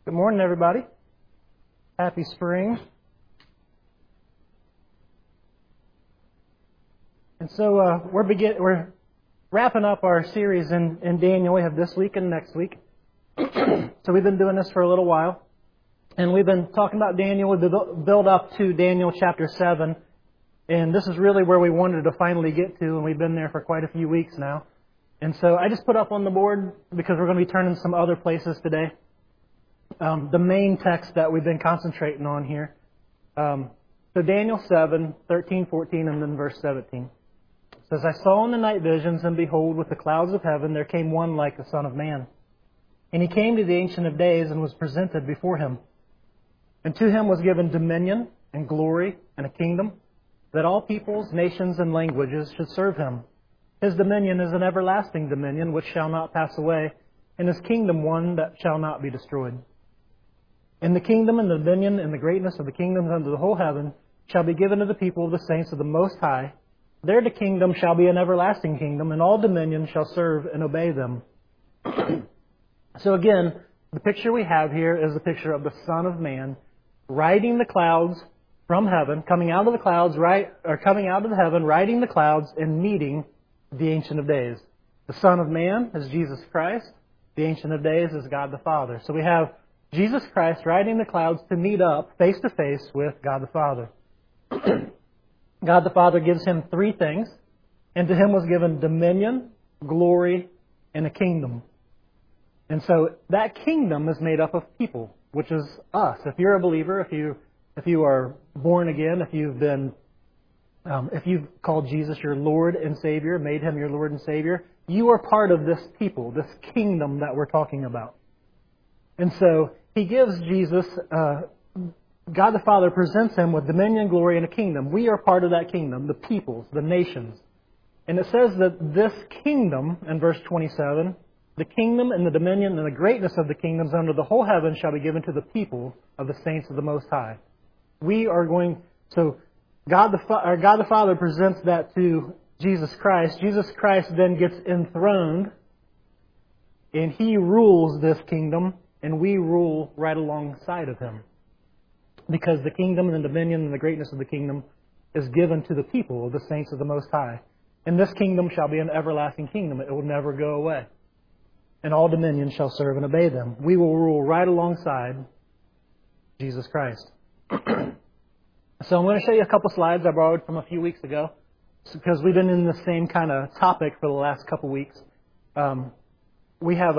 Good morning, everybody. Happy spring. And so we're wrapping up our series in Daniel. We have this week and next week. So we've been doing this for a little while. And we've been talking about Daniel. We build up to Daniel chapter 7. And this is really where we wanted to finally get to. And we've been there for quite a few weeks now. And so I just put up on the board, because we're going to be turning some other places today, the main text that we've been concentrating on here. So Daniel 7, 13, 14, and then verse 17. It says, I saw in the night visions, and behold, with the clouds of heaven there came one like the Son of Man. And he came to the Ancient of Days and was presented before him. And to him was given dominion and glory and a kingdom, that all peoples, nations, and languages should serve him. His dominion is an everlasting dominion which shall not pass away, and his kingdom one that shall not be destroyed. And the kingdom and the dominion and the greatness of the kingdoms under the whole heaven shall be given to the people of the saints of the Most High. Their kingdom shall be an everlasting kingdom, and all dominion shall serve and obey them. So again, the picture we have here is the picture of the Son of Man riding the clouds from heaven, coming out of the clouds, coming out of heaven, riding the clouds and meeting the Ancient of Days. The Son of Man is Jesus Christ. The Ancient of Days is God the Father. So we have Jesus Christ riding the clouds to meet up face to face with God the Father. God the Father gives him three things, and to him was given dominion, glory, and a kingdom. And so that kingdom is made up of people, which is us. If you're a believer, if you are born again, if you've called Jesus your Lord and Savior, made him your Lord and Savior, you are part of this people, this kingdom that we're talking about. And so he gives Jesus, God the Father presents him with dominion, glory, and a kingdom. We are part of that kingdom, the peoples, the nations. And it says that this kingdom, in verse 27, the kingdom and the dominion and the greatness of the kingdoms under the whole heaven shall be given to the people of the saints of the Most High. God the Father presents that to Jesus Christ. Jesus Christ then gets enthroned, and he rules this kingdom, and we rule right alongside of him. Because the kingdom and the dominion and the greatness of the kingdom is given to the people of the saints of the Most High. And this kingdom shall be an everlasting kingdom. It will never go away. And all dominion shall serve and obey them. We will rule right alongside Jesus Christ. So I'm going to show you a couple slides I borrowed from a few weeks ago, because we've been in the same kind of topic for the last couple weeks. We have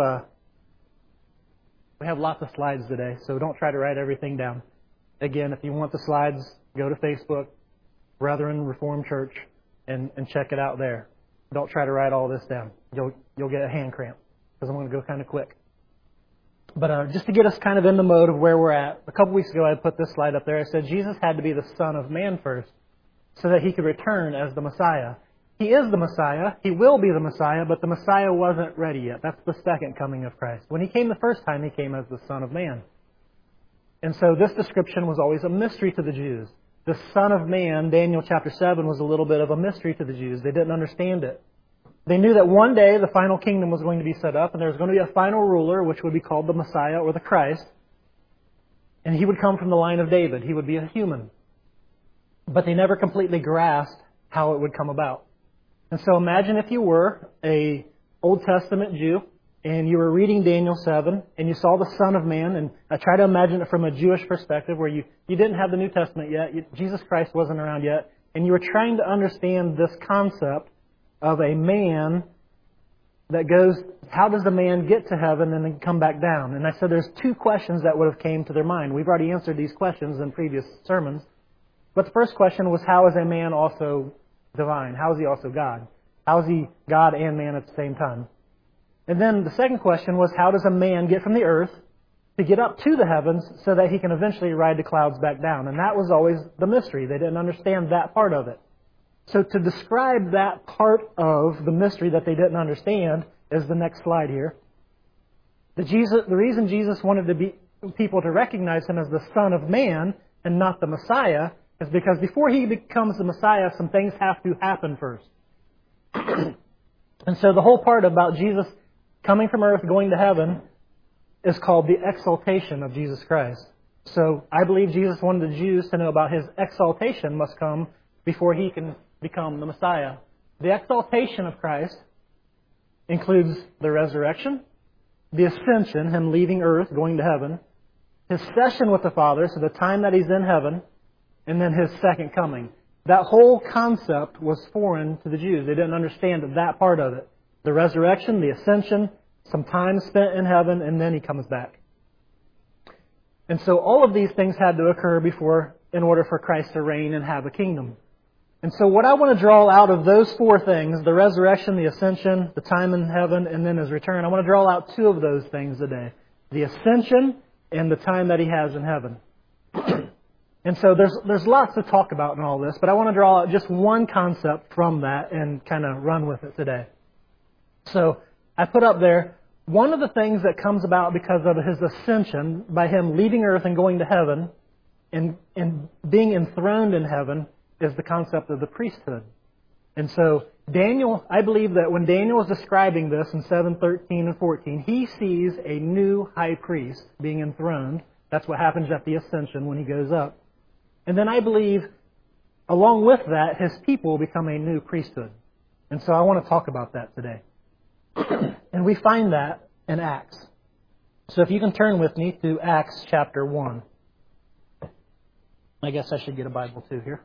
lots of slides today, so don't try to write everything down. Again, if you want the slides, go to Facebook, Brethren Reformed Church, and check it out there. Don't try to write all this down. You'll get a hand cramp, because I'm going to go kind of quick. But just to get us kind of in the mode of where we're at, a couple weeks ago I put this slide up there. I said Jesus had to be the Son of Man first, so that he could return as the Messiah. He is the Messiah. He will be the Messiah, but the Messiah wasn't ready yet. That's the second coming of Christ. When he came the first time, he came as the Son of Man. And so this description was always a mystery to the Jews. The Son of Man, Daniel chapter 7, was a little bit of a mystery to the Jews. They didn't understand it. They knew that one day the final kingdom was going to be set up, and there was going to be a final ruler, which would be called the Messiah or the Christ. And he would come from the line of David. He would be a human. But they never completely grasped how it would come about. And so imagine if you were an Old Testament Jew, and you were reading Daniel 7, and you saw the Son of Man, and I try to imagine it from a Jewish perspective, where you didn't have the New Testament yet, Jesus Christ wasn't around yet, and you were trying to understand this concept of a man that goes, how does the man get to heaven and then come back down? And I said there's two questions that would have came to their mind. We've already answered these questions in previous sermons. But the first question was, how is a man also divine? How is he also God? How is he God and man at the same time? And then the second question was, how does a man get from the earth to get up to the heavens so that he can eventually ride the clouds back down? And that was always the mystery. They didn't understand that part of it. So to describe that part of the mystery that they didn't understand is the next slide here. The reason Jesus wanted people to recognize him as the Son of Man and not the Messiah is because before he becomes the Messiah, some things have to happen first. And so the whole part about Jesus coming from earth, going to heaven, is called the exaltation of Jesus Christ. So I believe Jesus wanted the Jews to know about His exaltation must come before He can become the Messiah. The exaltation of Christ includes the resurrection, the ascension, Him leaving earth, going to heaven, His session with the Father, so the time that He's in heaven, and then His second coming. That whole concept was foreign to the Jews. They didn't understand that part of it. The resurrection, the ascension, some time spent in heaven, and then He comes back. And so all of these things had to occur in order for Christ to reign and have a kingdom. And so what I want to draw out of those four things, the resurrection, the ascension, the time in heaven, and then His return, I want to draw out two of those things today. The ascension and the time that He has in heaven. And so there's lots to talk about in all this, but I want to draw out just one concept from that and kind of run with it today. So I put up there, one of the things that comes about because of His ascension, by Him leaving earth and going to heaven, and being enthroned in heaven, is the concept of the priesthood. And so Daniel, I believe that when Daniel is describing this in 7:13 and 14, he sees a new high priest being enthroned. That's what happens at the ascension when He goes up. And then I believe, along with that, His people become a new priesthood. And so I want to talk about that today. And we find that in Acts. So if you can turn with me to Acts chapter 1. I guess I should get a Bible too here.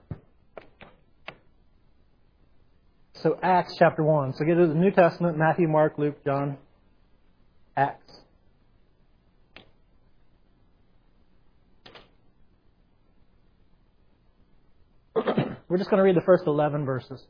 So Acts chapter 1. So get to the New Testament, Matthew, Mark, Luke, John, Acts. We're just going to read the first 11 verses.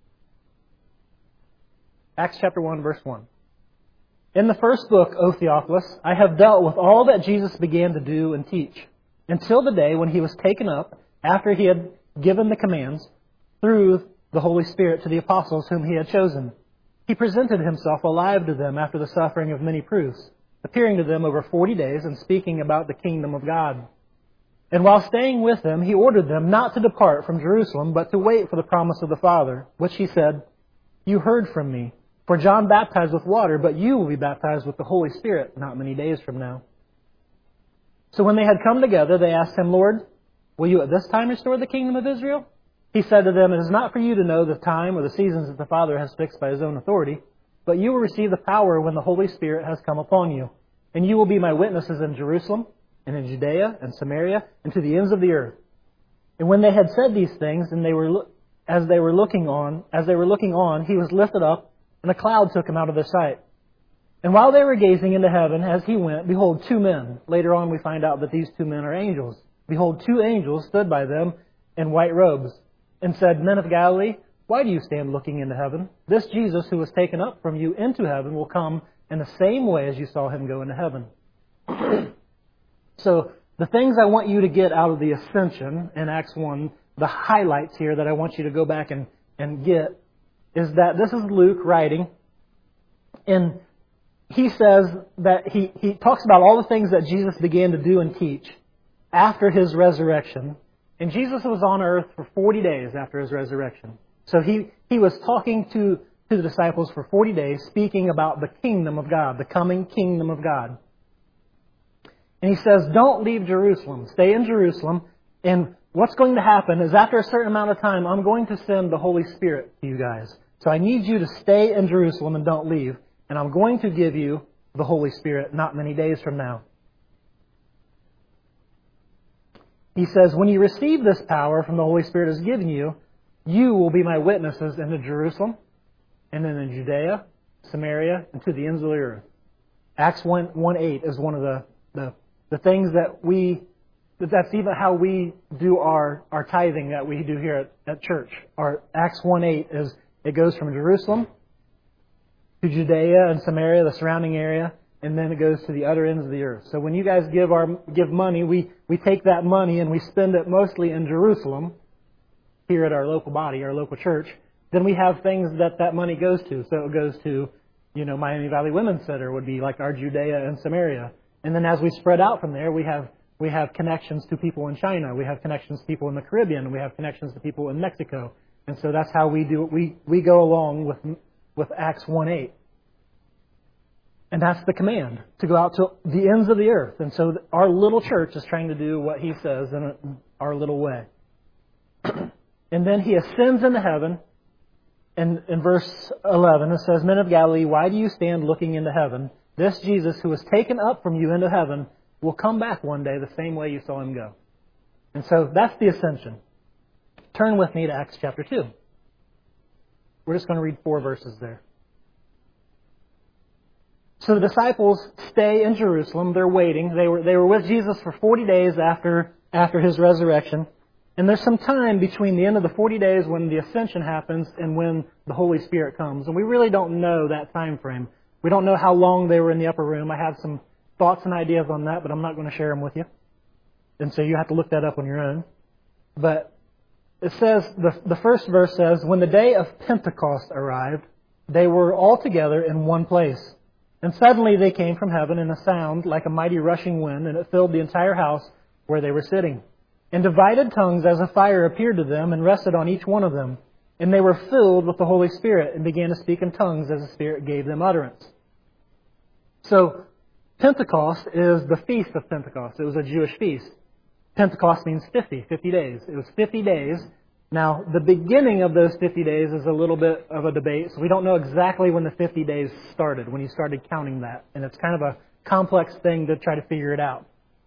Acts chapter 1, verse 1. In the first book, O Theophilus, I have dealt with all that Jesus began to do and teach, until the day when He was taken up, after He had given the commands, through the Holy Spirit to the apostles whom He had chosen. He presented Himself alive to them after the suffering of many proofs, appearing to them over 40 days and speaking about the kingdom of God. And while staying with them, He ordered them not to depart from Jerusalem, but to wait for the promise of the Father, which He said, You heard from me. For John baptized with water, but you will be baptized with the Holy Spirit not many days from now. So when they had come together, they asked Him, Lord, will You at this time restore the kingdom of Israel? He said to them, It is not for you to know the time or the seasons that the Father has fixed by His own authority, but you will receive the power when the Holy Spirit has come upon you. And you will be my witnesses in Jerusalem, and in Judea, and Samaria, and to the ends of the earth. And when they had said these things, and as they were looking on, He was lifted up, and a cloud took Him out of their sight. And while they were gazing into heaven as He went, behold, two men. Later on we find out that these two men are angels. Behold, two angels stood by them in white robes, and said, Men of Galilee, why do you stand looking into heaven? This Jesus who was taken up from you into heaven will come in the same way as you saw Him go into heaven. So the things I want you to get out of the ascension in Acts 1, the highlights here that I want you to go back and get, is that this is Luke writing, and he says that he talks about all the things that Jesus began to do and teach after His resurrection. And Jesus was on earth for 40 days after His resurrection. So he was talking to the disciples for 40 days, speaking about the kingdom of God, the coming kingdom of God. And He says, don't leave Jerusalem. Stay in Jerusalem. And what's going to happen is after a certain amount of time, I'm going to send the Holy Spirit to you guys. So I need you to stay in Jerusalem and don't leave. And I'm going to give you the Holy Spirit not many days from now. He says, when you receive this power from the Holy Spirit has given you, you will be my witnesses in Jerusalem, and then in Judea, Samaria, and to the ends of the earth. Acts 1:8 is one of the things that's even how we do our tithing that we do here at church. Our Acts 1:8 is, it goes from Jerusalem to Judea and Samaria, the surrounding area, and then it goes to the other ends of the earth. So when you guys give money, we take that money and we spend it mostly in Jerusalem, here at our local body, our local church. Then we have things that money goes to. So it goes to, Miami Valley Women's Center would be like our Judea and Samaria. And then as we spread out from there, we have connections to people in China. We have connections to people in the Caribbean. We have connections to people in Mexico. And so that's how we do it. We go along with Acts 1:8. And that's the command, to go out to the ends of the earth. And so our little church is trying to do what He says in our little way. And then He ascends into heaven. And in verse 11 it says, Men of Galilee, why do you stand looking into heaven? This Jesus who was taken up from you into heaven will come back one day the same way you saw Him go. And so that's the ascension. Turn with me to Acts chapter 2. We're just going to read 4 verses there. So the disciples stay in Jerusalem. They're waiting. They were with Jesus for 40 days after His resurrection. And there's some time between the end of the 40 days when the ascension happens and when the Holy Spirit comes. And we really don't know that time frame. We don't know how long they were in the upper room. I have some thoughts and ideas on that, but I'm not going to share them with you. And so you have to look that up on your own. But it says, the first verse says, When the day of Pentecost arrived, they were all together in one place. And suddenly they came from heaven in a sound like a mighty rushing wind, and it filled the entire house where they were sitting. And divided tongues as a fire appeared to them and rested on each one of them. And they were filled with the Holy Spirit and began to speak in tongues as the Spirit gave them utterance. So, Pentecost is the Feast of Pentecost. It was a Jewish feast. Pentecost means 50 days. It was 50 days. Now, the beginning of those 50 days is a little bit of a debate, so we don't know exactly when the 50 days started, when He started counting that. And it's kind of a complex thing to try to figure it out.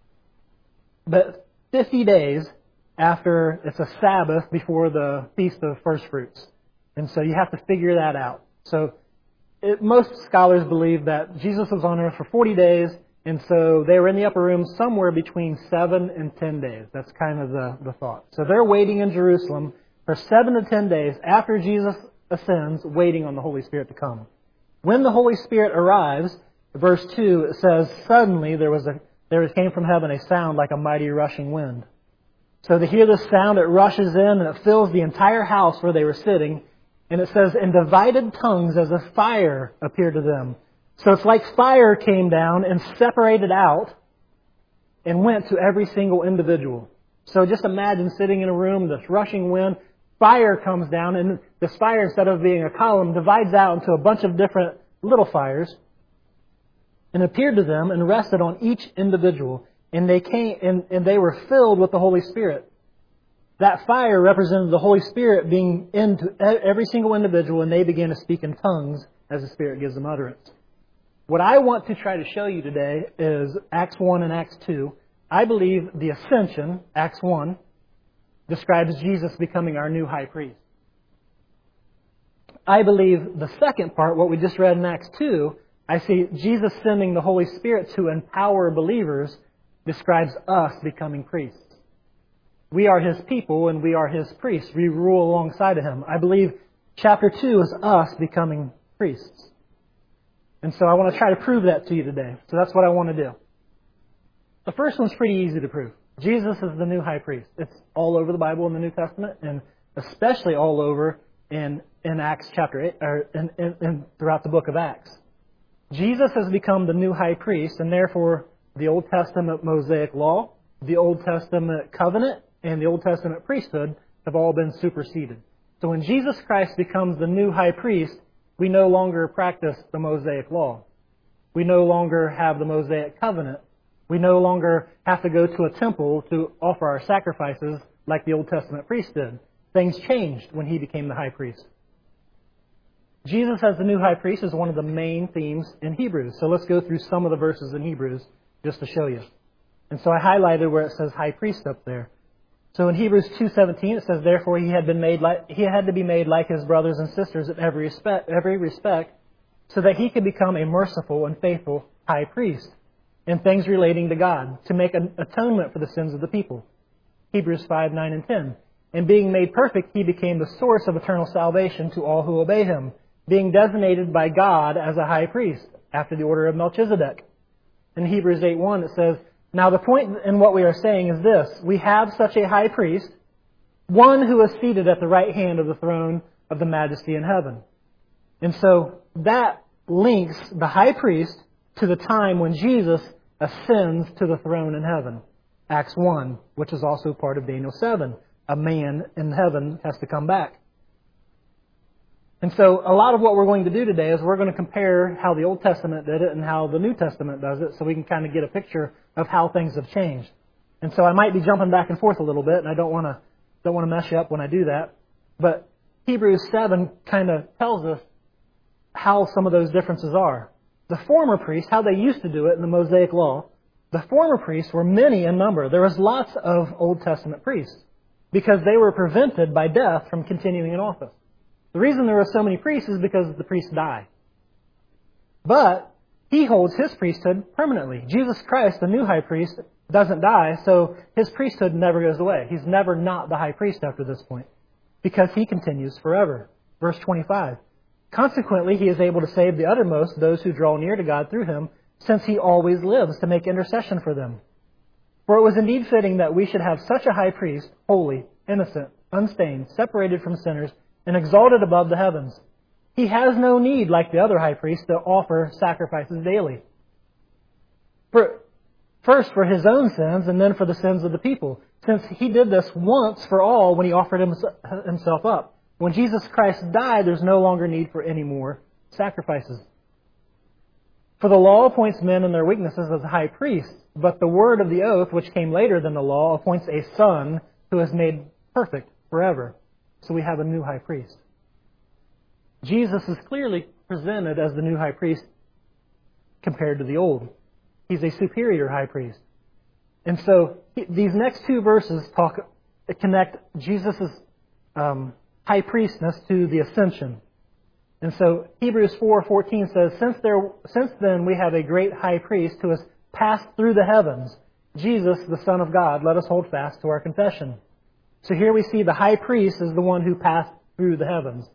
But 50 days after, it's a Sabbath before the Feast of First Fruits. And so you have to figure that out. So most scholars believe that Jesus was on earth for 40 days, and so they were in the upper room somewhere between 7 and 10 days. That's kind of the thought. So they're waiting in Jerusalem for 7 to 10 days after Jesus ascends, waiting on the Holy Spirit to come. When the Holy Spirit arrives, verse 2, it says, Suddenly there came from heaven a sound like a mighty rushing wind. So to hear this sound, it rushes in and it fills the entire house where they were sitting. And it says, And divided tongues as a fire appeared to them. So it's like fire came down and separated out and went to every single individual. So just imagine sitting in a room, this rushing wind, fire comes down, and this fire, instead of being a column, divides out into a bunch of different little fires and appeared to them and rested on each individual. And they came and they were filled with the Holy Spirit. That fire represented the Holy Spirit being into every single individual, and they began to speak in tongues as the Spirit gives them utterance. What I want to try to show you today is Acts 1 and Acts 2. I believe the ascension, Acts 1, describes Jesus becoming our new high priest. I believe the second part, what we just read in Acts 2, I see Jesus sending the Holy Spirit to empower believers, describes us becoming priests. We are His people and we are His priests. We rule alongside of Him. I believe chapter 2 is us becoming priests. And so I want to try to prove that to you today. So that's what I want to do. The first one's pretty easy to prove. Jesus is the new high priest. It's all over the Bible in the New Testament, and especially all over in Acts chapter 8, or in throughout the book of Acts. Jesus has become the new high priest, and therefore the Old Testament Mosaic law, the Old Testament covenant, and the Old Testament priesthood have all been superseded. So when Jesus Christ becomes the new high priest, we no longer practice the Mosaic law. We no longer have the Mosaic covenant. We no longer have to go to a temple to offer our sacrifices like the Old Testament priest did. Things changed when He became the high priest. Jesus as the new high priest is one of the main themes in Hebrews. So let's go through some of the verses in Hebrews just to show you. And so I highlighted where it says high priest up there. So in Hebrews 2:17 it says, Therefore he had to be made like his brothers and sisters in every respect, so that he could become a merciful and faithful high priest in things relating to God, to make an atonement for the sins of the people. Hebrews 5:9 and 10. And being made perfect, he became the source of eternal salvation to all who obey him, being designated by God as a high priest, after the order of Melchizedek. In Hebrews 8:1 it says, Now the point in what we are saying is this: we have such a high priest, one who is seated at the right hand of the throne of the majesty in heaven. And so that links the high priest to the time when Jesus ascends to the throne in heaven. Acts 1, which is also part of Daniel 7. A man in heaven has to come back. And so a lot of what we're going to do today is we're going to compare how the Old Testament did it and how the New Testament does it, so we can kind of get a picture of how things have changed. And so I might be jumping back and forth a little bit, and I don't want to mess you up when I do that. But Hebrews 7 kind of tells us how some of those differences are. The former priests, how they used to do it in the Mosaic Law, the former priests were many in number. There was lots of Old Testament priests because they were prevented by death from continuing in office. The reason there were so many priests is because the priests die. But He holds His priesthood permanently. Jesus Christ, the new high priest, doesn't die, so His priesthood never goes away. He's never not the high priest after this point because He continues forever. Verse 25. Consequently, He is able to save the uttermost, those who draw near to God through Him, since He always lives to make intercession for them. For it was indeed fitting that we should have such a high priest, holy, innocent, unstained, separated from sinners, and exalted above the heavens. He has no need, like the other high priests, to offer sacrifices daily. First for His own sins, and then for the sins of the people, since He did this once for all when He offered Himself up. When Jesus Christ died, there's no longer need for any more sacrifices. For the law appoints men in their weaknesses as high priests, but the word of the oath, which came later than the law, appoints a Son who is made perfect forever. So we have a new high priest. Jesus is clearly presented as the new high priest compared to the old. He's a superior high priest. And so these next two verses connect Jesus' high priestness to the ascension. And so Hebrews 4:14 says, Since then we have a great high priest who has passed through the heavens, Jesus, the Son of God. Let us hold fast to our confession. So here we see the high priest is the one who passed through the heavens.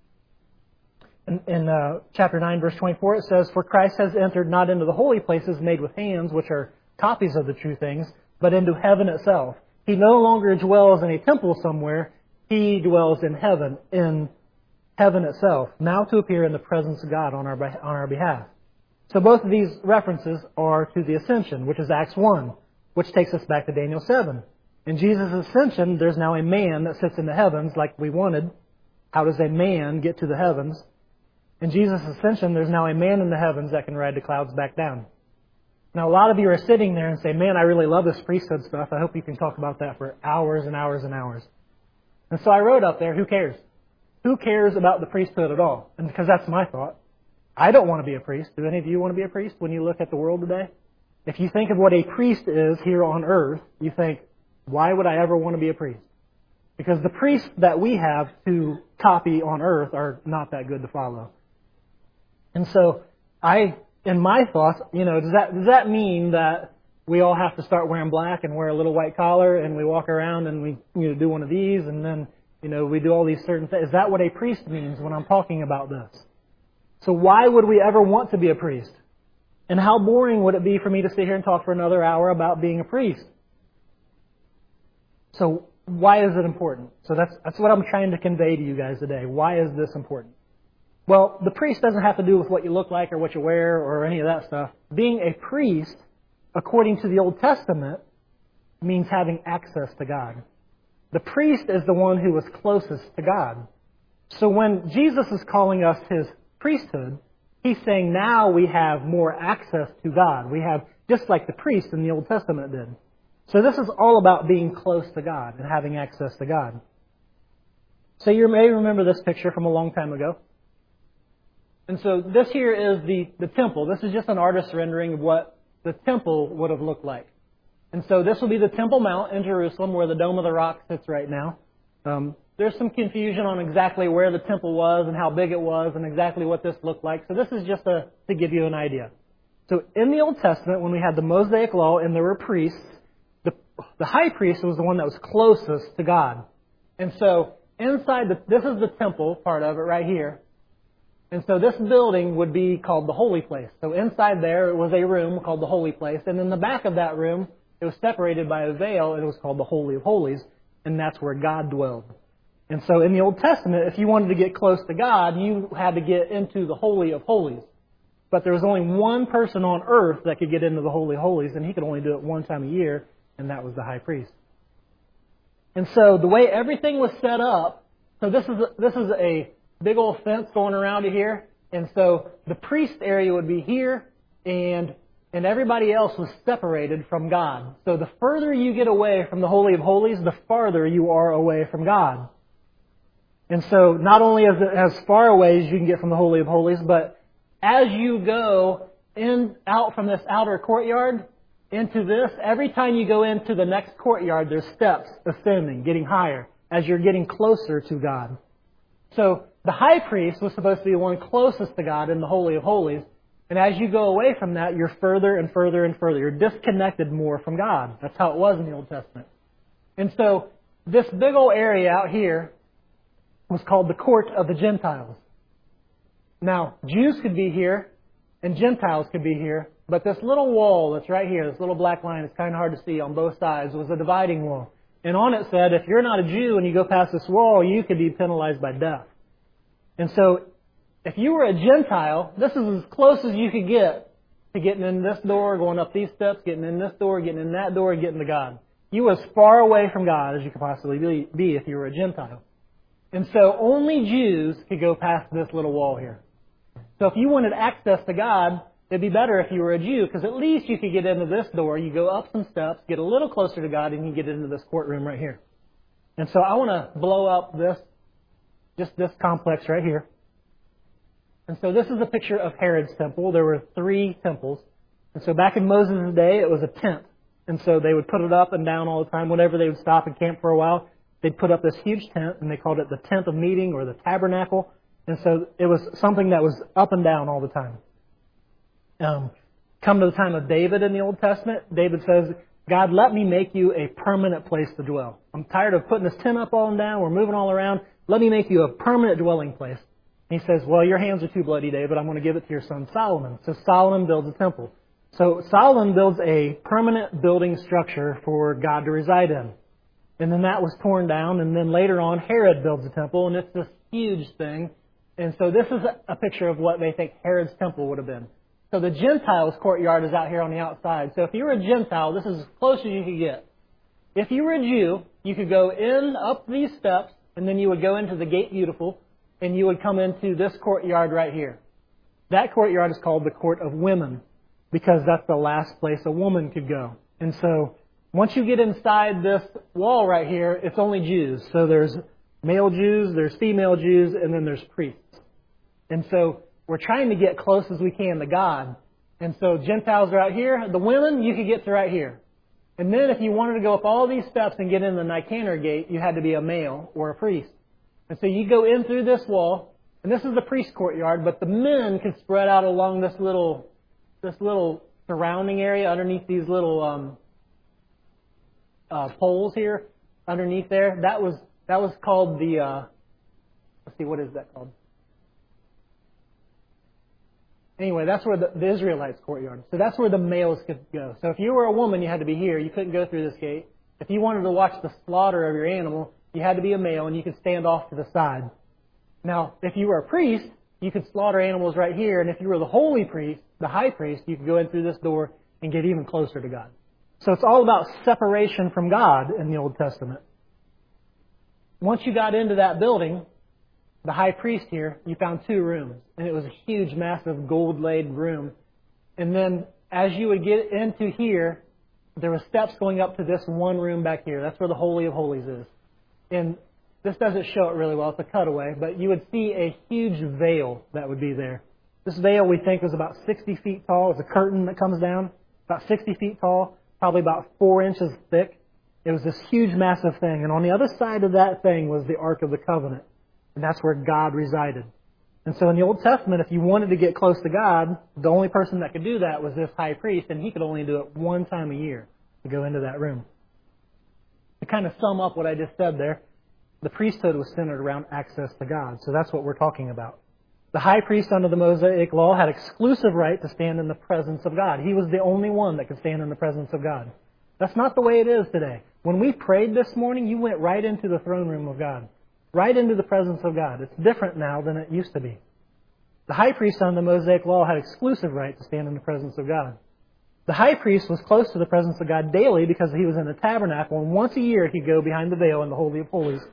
In chapter 9, verse 24, it says, For Christ has entered not into the holy places made with hands, which are copies of the true things, but into heaven itself. He no longer dwells in a temple somewhere. He dwells in heaven itself, now to appear in the presence of God on our behalf. So both of these references are to the ascension, which is Acts 1, which takes us back to Daniel 7. In Jesus' ascension, there's now a man that sits in the heavens like we wanted. How does a man get to the heavens? In Jesus' ascension, there's now a man in the heavens that can ride the clouds back down. Now, a lot of you are sitting there and say, man, I really love this priesthood stuff. I hope you can talk about that for hours and hours and hours. And so I wrote up there, who cares? Who cares about the priesthood at all? And because that's my thought. I don't want to be a priest. Do any of you want to be a priest when you look at the world today? If you think of what a priest is here on earth, you think, why would I ever want to be a priest? Because the priests that we have to copy on earth are not that good to follow. And so in my thoughts, does that mean that we all have to start wearing black and wear a little white collar and we walk around and we do one of these and then we do all these certain things? Is that what a priest means when I'm talking about this? So why would we ever want to be a priest? And how boring would it be for me to sit here and talk for another hour about being a priest? So why is it important? So that's what I'm trying to convey to you guys today. Why is this important? Well, the priest doesn't have to do with what you look like or what you wear or any of that stuff. Being a priest, according to the Old Testament, means having access to God. The priest is the one who was closest to God. So when Jesus is calling us His priesthood, He's saying now we have more access to God. We have, just like the priest in the Old Testament did. So this is all about being close to God and having access to God. So you may remember this picture from a long time ago. And so this here is the temple. This is just an artist's rendering of what the temple would have looked like. And so this will be the Temple Mount in Jerusalem, where the Dome of the Rock sits right now. There's some confusion on exactly where the temple was and how big it was and exactly what this looked like. So this is just to give you an idea. So in the Old Testament, when we had the Mosaic Law and there were priests, the high priest was the one that was closest to God. And so inside, this is the temple part of it right here. And so this building would be called the Holy Place. So inside there was a room called the Holy Place. And in the back of that room, it was separated by a veil. And it was called the Holy of Holies. And that's where God dwelled. And so in the Old Testament, if you wanted to get close to God, you had to get into the Holy of Holies. But there was only one person on earth that could get into the Holy of Holies. And he could only do it one time a year. And that was the high priest. And so the way everything was set up, so this is a big old fence going around to here. And so the priest area would be here, and everybody else was separated from God. So the further you get away from the Holy of Holies, the farther you are away from God. And so not only as far away as you can get from the Holy of Holies, but as you go out from this outer courtyard into this, every time you go into the next courtyard, there's steps ascending, getting higher, as you're getting closer to God. So the high priest was supposed to be the one closest to God in the Holy of Holies. And as you go away from that, you're further and further and further. You're disconnected more from God. That's how it was in the Old Testament. And so this big old area out here was called the court of the Gentiles. Now, Jews could be here and Gentiles could be here, but this little wall that's right here, this little black line, it's kind of hard to see on both sides, was a dividing wall. And on it said, if you're not a Jew and you go past this wall, you could be penalized by death. And so, if you were a Gentile, this is as close as you could get to getting in this door, going up these steps, getting in this door, getting in that door, and getting to God. You were as far away from God as you could possibly be if you were a Gentile. And so only Jews could go past this little wall here. So if you wanted access to God, it'd be better if you were a Jew, because at least you could get into this door. You go up some steps, get a little closer to God, and you get into this courtroom right here. And so I want to blow up just this complex right here. And so this is a picture of Herod's temple. There were 3 temples. And so back in Moses' day, it was a tent. And so they would put it up and down all the time. Whenever they would stop and camp for a while, they'd put up this huge tent, and they called it the tent of meeting or the tabernacle. And so it was something that was up and down all the time. Come to the time of David in the Old Testament, David says, God, let me make you a permanent place to dwell. I'm tired of putting this tent up all and down. We're moving all around. Let me make you a permanent dwelling place. And he says, well, your hands are too bloody, David. I'm going to give it to your son Solomon. So Solomon builds a temple. So Solomon builds a permanent building structure for God to reside in. And then that was torn down. And then later on, Herod builds a temple, and it's this huge thing. And so this is a picture of what they think Herod's temple would have been. So the Gentiles' courtyard is out here on the outside. So if you were a Gentile, this is as close as you could get. If you were a Jew, you could go in up these steps, and then you would go into the Gate Beautiful, and you would come into this courtyard right here. That courtyard is called the Court of Women, because that's the last place a woman could go. And so once you get inside this wall right here, it's only Jews. So there's male Jews, there's female Jews, and then there's priests. And so we're trying to get close as we can to God. And so Gentiles are out here. The women, you could get to right here. And then if you wanted to go up all these steps and get in the Nicanor gate, you had to be a male or a priest. And so you go in through this wall, and this is the priest courtyard, but the men could spread out along this little surrounding area underneath these little poles here underneath there. That was called the let's see, what is that called? Anyway, that's where the Israelites' courtyard. So that's where the males could go. So if you were a woman, you had to be here. You couldn't go through this gate. If you wanted to watch the slaughter of your animal, you had to be a male, and you could stand off to the side. Now, if you were a priest, you could slaughter animals right here. And if you were the holy priest, the high priest, you could go in through this door and get even closer to God. So it's all about separation from God in the Old Testament. Once you got into that building, the high priest here, you found 2 rooms. And it was a huge, massive, gold-laid room. And then as you would get into here, there were steps going up to this one room back here. That's where the Holy of Holies is. And this doesn't show it really well. It's a cutaway. But you would see a huge veil that would be there. This veil, we think, was about 60 feet tall. It's a curtain that comes down, about 60 feet tall, probably about 4 inches thick. It was this huge, massive thing. And on the other side of that thing was the Ark of the Covenant. And that's where God resided. And so in the Old Testament, if you wanted to get close to God, the only person that could do that was this high priest, and he could only do it one time a year to go into that room. To kind of sum up what I just said there, the priesthood was centered around access to God. So that's what we're talking about. The high priest under the Mosaic law had exclusive right to stand in the presence of God. He was the only one that could stand in the presence of God. That's not the way it is today. When we prayed this morning, you went right into the throne room of God. Right into the presence of God. It's different now than it used to be. The high priest under the Mosaic law had exclusive right to stand in the presence of God. The high priest was close to the presence of God daily because he was in the tabernacle, and once a year he'd go behind the veil in the Holy of Holies,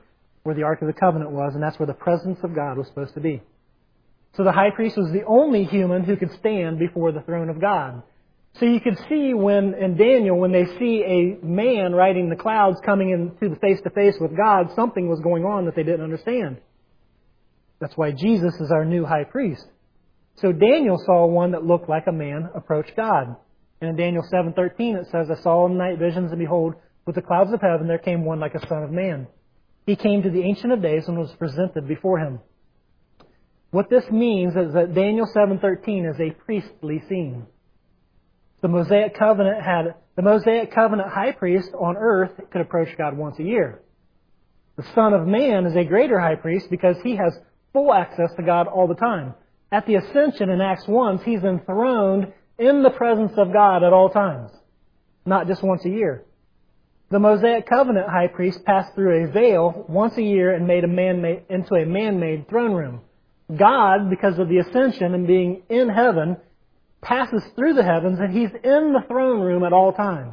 where the Ark of the Covenant was, and that's where the presence of God was supposed to be. So the high priest was the only human who could stand before the throne of God. So you could see in Daniel, when they see a man riding the clouds coming into the face-to-face with God, something was going on that they didn't understand. That's why Jesus is our new high priest. So Daniel saw one that looked like a man approach God. And in Daniel 7:13 it says, I saw in the night visions, and behold, with the clouds of heaven there came one like a son of man. He came to the Ancient of Days and was presented before him. What this means is that Daniel 7:13 is a priestly scene. The Mosaic Covenant high priest on earth could approach God once a year. The Son of Man is a greater high priest because he has full access to God all the time. At the ascension in Acts 1, he's enthroned in the presence of God at all times, not just once a year. The Mosaic Covenant high priest passed through a veil once a year and made into a man-made throne room. God, because of the ascension and being in heaven, passes through the heavens, and he's in the throne room at all times.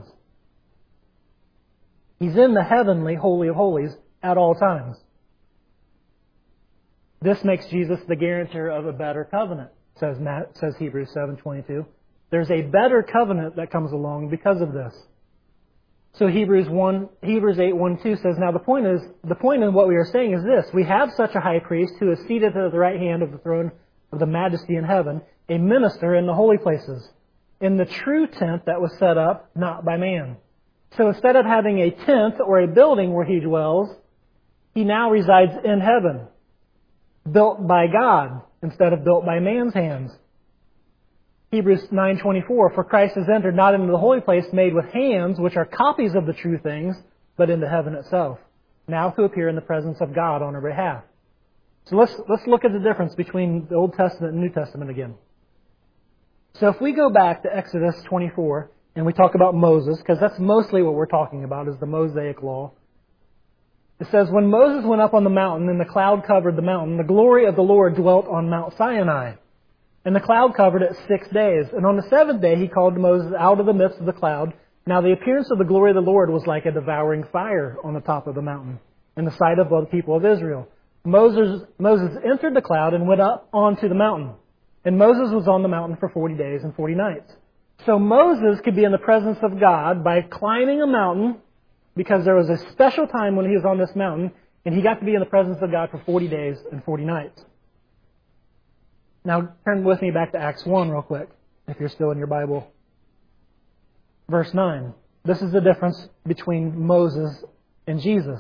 He's in the heavenly Holy of Holies at all times. This makes Jesus the guarantor of a better covenant, says Hebrews 7:22. There's a better covenant that comes along because of this. So Hebrews 8:1-2 says, now the point in what we are saying is this: we have such a high priest who is seated at the right hand of the throne of the majesty in heaven, a minister in the holy places, in the true tent that was set up not by man. So instead of having a tent or a building where he dwells, he now resides in heaven, built by God instead of built by man's hands. Hebrews 9:24, for Christ has entered not into the holy place made with hands, which are copies of the true things, but into heaven itself, now to appear in the presence of God on our behalf. So let's look at the difference between the Old Testament and New Testament again. So if we go back to Exodus 24, and we talk about Moses, because that's mostly what we're talking about, is the Mosaic Law. It says, when Moses went up on the mountain, and the cloud covered the mountain, the glory of the Lord dwelt on Mount Sinai. And the cloud covered it 6 days. And on the seventh day he called Moses out of the midst of the cloud. Now the appearance of the glory of the Lord was like a devouring fire on the top of the mountain, in the sight of all the people of Israel. Moses entered the cloud and went up onto the mountain. And Moses was on the mountain for 40 days and 40 nights. So Moses could be in the presence of God by climbing a mountain, because there was a special time when he was on this mountain, and he got to be in the presence of God for 40 days and 40 nights. Now, turn with me back to Acts 1 real quick, if you're still in your Bible. Verse 9. This is the difference between Moses and Jesus.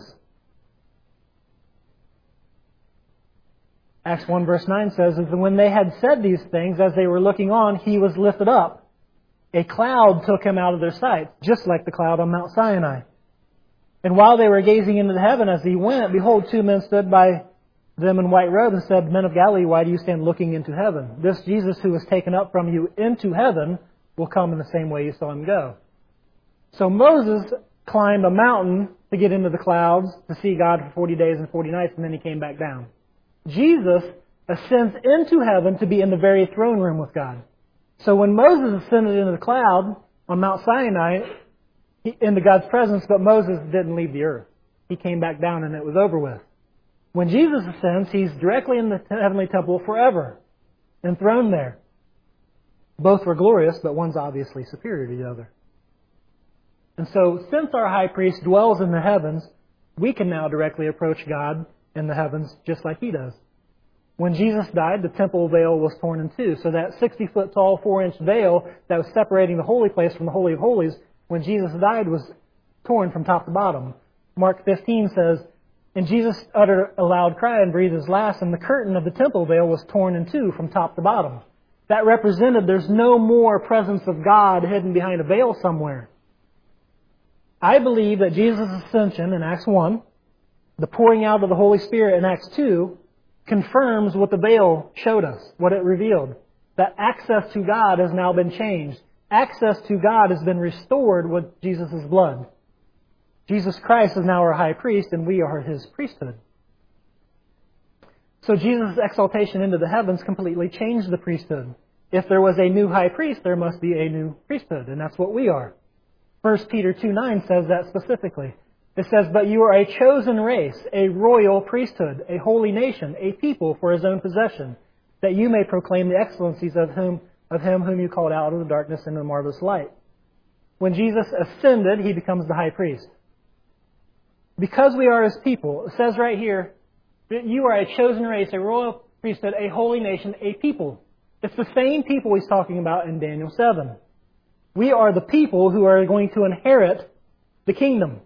Acts 1 verse 9 says, that when they had said these things, as they were looking on, he was lifted up. A cloud took him out of their sight, just like the cloud on Mount Sinai. And while they were gazing into heaven as he went, behold, two men stood by them in white robes and said, Men of Galilee, why do you stand looking into heaven? This Jesus who was taken up from you into heaven will come in the same way you saw him go. So Moses climbed a mountain to get into the clouds to see God for 40 days and 40 nights, and then he came back down. Jesus ascends into heaven to be in the very throne room with God. So when Moses ascended into the cloud on Mount Sinai, into God's presence, but Moses didn't leave the earth. He came back down and it was over with. When Jesus ascends, he's directly in the heavenly temple forever, enthroned there. Both were glorious, but one's obviously superior to the other. And so, since our high priest dwells in the heavens, we can now directly approach God in the heavens just like he does. When Jesus died, the temple veil was torn in two. So that 60-foot tall, 4-inch veil that was separating the holy place from the Holy of Holies, when Jesus died, was torn from top to bottom. Mark 15 says, And Jesus uttered a loud cry and breathed his last, and the curtain of the temple veil was torn in two from top to bottom. That represented there's no more presence of God hidden behind a veil somewhere. I believe that Jesus' ascension in Acts 1, the pouring out of the Holy Spirit in Acts 2, confirms what the veil showed us, what it revealed. That access to God has now been changed. Access to God has been restored with Jesus' blood. Jesus Christ is now our high priest, and we are his priesthood. So Jesus' exaltation into the heavens completely changed the priesthood. If there was a new high priest, there must be a new priesthood, and that's what we are. 1 Peter 2:9 says that specifically. It says, but you are a chosen race, a royal priesthood, a holy nation, a people for His own possession, that you may proclaim the excellencies of Him whom you called out of the darkness into the marvelous light. When Jesus ascended, He becomes the high priest. Because we are His people, it says right here, that you are a chosen race, a royal priesthood, a holy nation, a people. It's the same people He's talking about in Daniel 7. We are the people who are going to inherit the kingdom.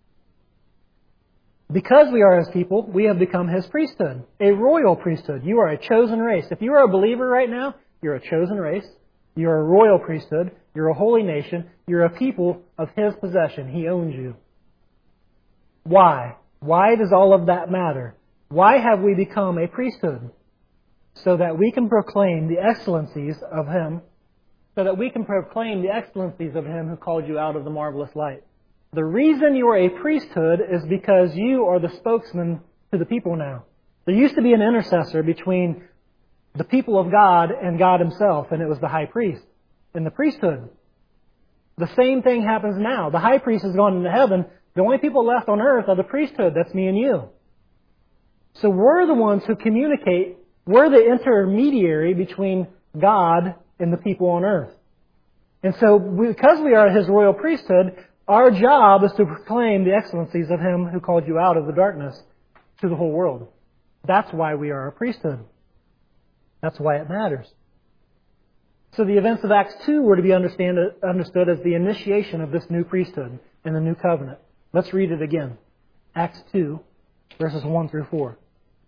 Because we are His people, we have become His priesthood, a royal priesthood. You are a chosen race. If you are a believer right now, you're a chosen race. You're a royal priesthood. You're a holy nation. You're a people of His possession. He owns you. Why? Why does all of that matter? Why have we become a priesthood? So that we can proclaim the excellencies of Him. So that we can proclaim the excellencies of Him who called you out of the marvelous light. The reason you are a priesthood is because you are the spokesman to the people now. There used to be an intercessor between the people of God and God Himself, and it was the high priest in the priesthood. The same thing happens now. The high priest has gone into heaven. The only people left on earth are the priesthood. That's me and you. So we're the ones who communicate. We're the intermediary between God and the people on earth. And so because we are His royal priesthood, our job is to proclaim the excellencies of Him who called you out of the darkness to the whole world. That's why we are a priesthood. That's why it matters. So the events of Acts 2 were to be understood as the initiation of this new priesthood and the new covenant. Let's read it again. Acts 2, verses 1 through 4.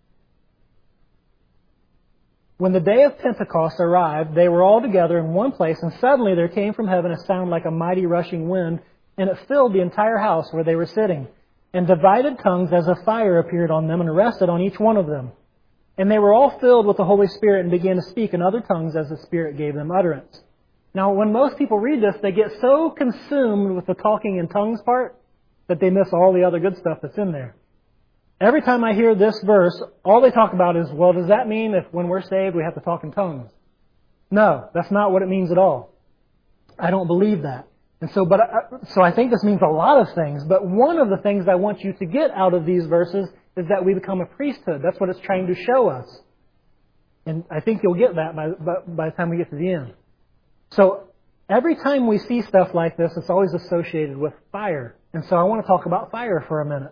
When the day of Pentecost arrived, they were all together in one place, and suddenly there came from heaven a sound like a mighty rushing wind, and it filled the entire house where they were sitting. And divided tongues as of fire appeared on them and rested on each one of them. And they were all filled with the Holy Spirit and began to speak in other tongues as the Spirit gave them utterance. Now, when most people read this, they get so consumed with the talking in tongues part that they miss all the other good stuff that's in there. Every time I hear this verse, all they talk about is, well, does that mean if when we're saved we have to talk in tongues? No, that's not what it means at all. I don't believe that. And so I think this means a lot of things, but one of the things I want you to get out of these verses is that we become a priesthood. That's what it's trying to show us. And I think you'll get that by the time we get to the end. So every time we see stuff like this, it's always associated with fire. And so I want to talk about fire for a minute.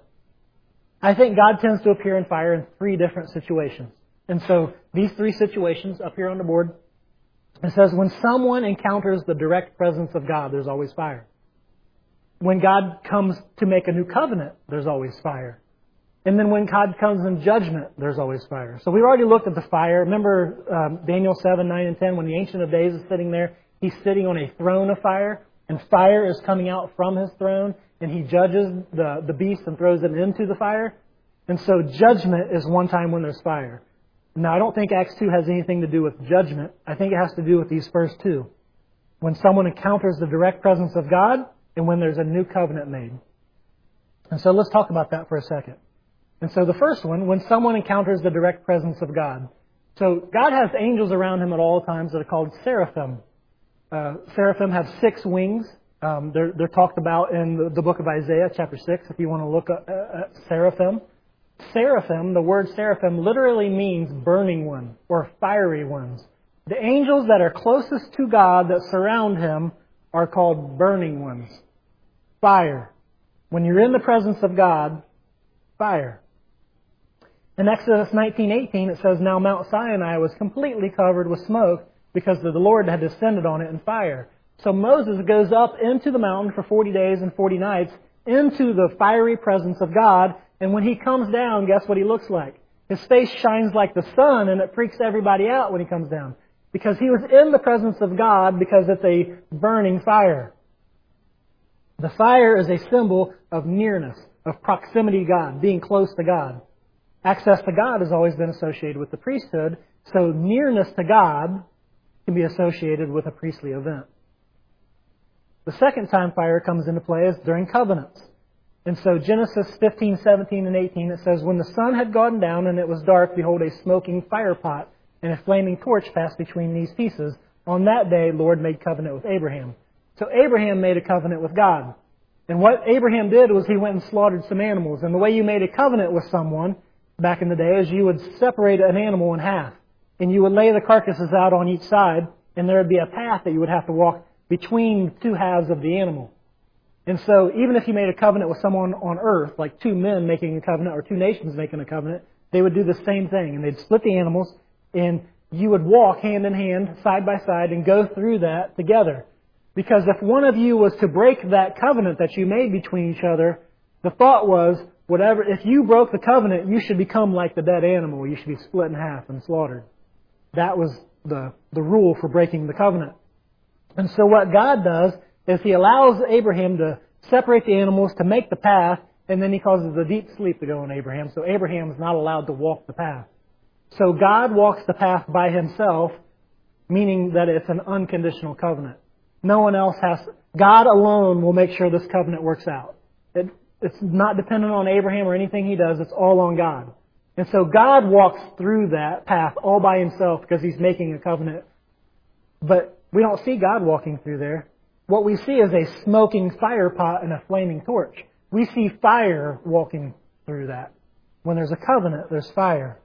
I think God tends to appear in fire in 3 different situations. And so these 3 situations up here on the board, it says when someone encounters the direct presence of God, there's always fire. When God comes to make a new covenant, there's always fire. And then when God comes in judgment, there's always fire. So we've already looked at the fire. Remember Daniel 7, 9, and 10, when the Ancient of Days is sitting there, He's sitting on a throne of fire, and fire is coming out from His throne, and He judges the beast and throws it into the fire. And so judgment is one time when there's fire. Now, I don't think Acts 2 has anything to do with judgment. I think it has to do with these first 2. When someone encounters the direct presence of God and when there's a new covenant made. And so let's talk about that for a second. And so the first one, when someone encounters the direct presence of God. So God has angels around Him at all times that are called seraphim. Seraphim have 6 wings. They're talked about in the book of Isaiah, chapter 6, if you want to look at seraphim. Seraphim, the word seraphim, literally means burning one or fiery ones. The angels that are closest to God that surround Him are called burning ones. Fire. When you're in the presence of God, fire. In Exodus 19:18 it says, now Mount Sinai was completely covered with smoke because the Lord had descended on it in fire. So Moses goes up into the mountain for 40 days and 40 nights into the fiery presence of God. And when he comes down, guess what he looks like? His face shines like the sun, and it freaks everybody out when he comes down. Because he was in the presence of God because it's a burning fire. The fire is a symbol of nearness, of proximity to God, being close to God. Access to God has always been associated with the priesthood, so nearness to God can be associated with a priestly event. The second time fire comes into play is during covenants. And so Genesis 15, 17, and 18, it says, when the sun had gone down and it was dark, behold, a smoking fire pot and a flaming torch passed between these pieces. On that day, Lord made covenant with Abraham. So Abraham made a covenant with God. And what Abraham did was he went and slaughtered some animals. And the way you made a covenant with someone back in the day is you would separate an animal in half. And you would lay the carcasses out on each side, and there would be a path that you would have to walk between two halves of the animal. And so even if you made a covenant with someone on earth, like two men making a covenant or two nations making a covenant, they would do the same thing. And they'd split the animals, and you would walk hand in hand, side by side, and go through that together. Because if one of you was to break that covenant that you made between each other, the thought was, if you broke the covenant, you should become like the dead animal. You should be split in half and slaughtered. That was the rule for breaking the covenant. And so what God does is He allows Abraham to separate the animals, to make the path, and then He causes a deep sleep to go on Abraham. So Abraham is not allowed to walk the path. So God walks the path by Himself, meaning that it's an unconditional covenant. No one else has. God alone will make sure this covenant works out. It's not dependent on Abraham or anything he does. It's all on God. And so God walks through that path all by Himself because He's making a covenant. But we don't see God walking through there. What we see is a smoking fire pot and a flaming torch. We see fire walking through that. When there's a covenant, there's fire.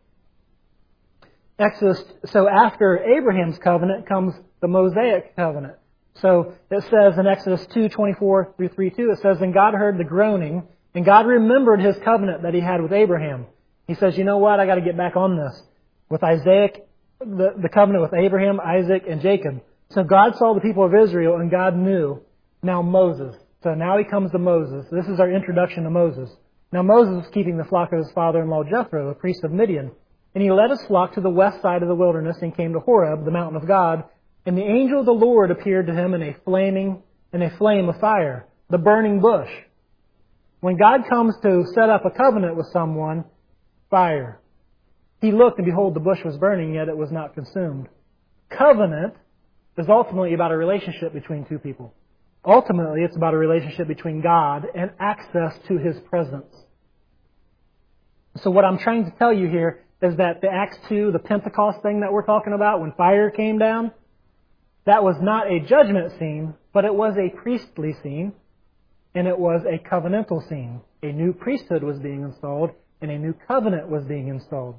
So after Abraham's covenant comes the Mosaic covenant. So it says in Exodus 2:24 through 3:2, it says, "And God heard the groaning, and God remembered His covenant that He had with Abraham." He says, you know what, I got to get back on this. With Isaac, the covenant with Abraham, Isaac, and Jacob. So God saw the people of Israel, and God knew. Now Moses. So now He comes to Moses. This is our introduction to Moses. Now Moses was keeping the flock of his father-in-law Jethro, the priest of Midian. And he led his flock to the west side of the wilderness and came to Horeb, the mountain of God. And the angel of the Lord appeared to him in a flame of fire, the burning bush. When God comes to set up a covenant with someone, fire. He looked, and behold, the bush was burning, yet it was not consumed. Covenant is ultimately about a relationship between two people. Ultimately, it's about a relationship between God and access to His presence. So what I'm trying to tell you here is that the Acts 2, the Pentecost thing that we're talking about, when fire came down, that was not a judgment scene, but it was a priestly scene, and it was a covenantal scene. A new priesthood was being installed, and a new covenant was being installed.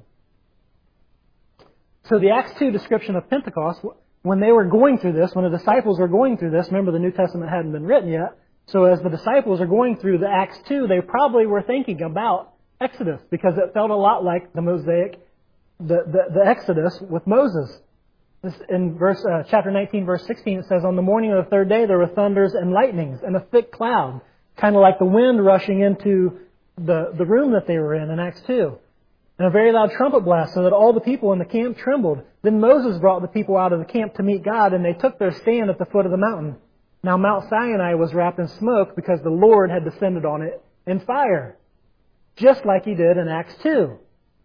So the Acts 2 description of Pentecost, when they were going through this, when the disciples were going through this, remember the New Testament hadn't been written yet, so as the disciples are going through the Acts 2, they probably were thinking about Exodus, because it felt a lot like the Mosaic, the Exodus with Moses. In chapter 19, verse 16, it says, "On the morning of the third day there were thunders and lightnings and a thick cloud," kind of like the wind rushing into the room that they were in Acts 2. "And a very loud trumpet blast, so that all the people in the camp trembled. Then Moses brought the people out of the camp to meet God, and they took their stand at the foot of the mountain. Now Mount Sinai was wrapped in smoke because the Lord had descended on it in fire," just like He did in Acts 2.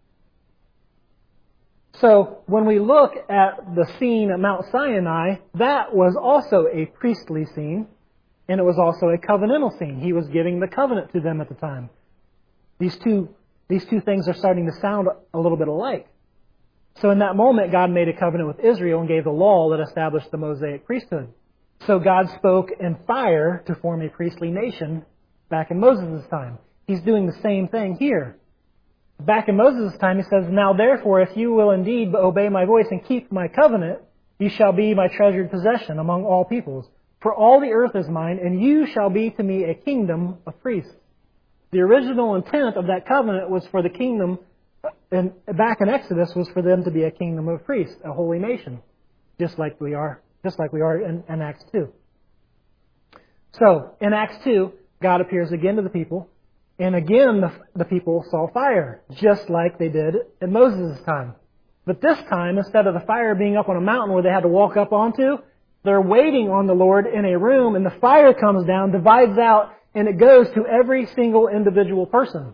So when we look at the scene at Mount Sinai, that was also a priestly scene, and it was also a covenantal scene. He was giving the covenant to them at the time. These two things are starting to sound a little bit alike. So in that moment, God made a covenant with Israel and gave the law that established the Mosaic priesthood. So God spoke in fire to form a priestly nation back in Moses' time. He's doing the same thing here. Back in Moses' time, He says, "Now therefore, if you will indeed obey my voice and keep my covenant, you shall be my treasured possession among all peoples. For all the earth is mine, and you shall be to me a kingdom of priests." The original intent of that covenant was for the kingdom, and back in Exodus, was for them to be a kingdom of priests, a holy nation, just like we are in Acts 2. So, in Acts 2, God appears again to the people, and again the people saw fire, just like they did in Moses' time. But this time, instead of the fire being up on a mountain where they had to walk up onto, they're waiting on the Lord in a room, and the fire comes down, divides out, and it goes to every single individual person.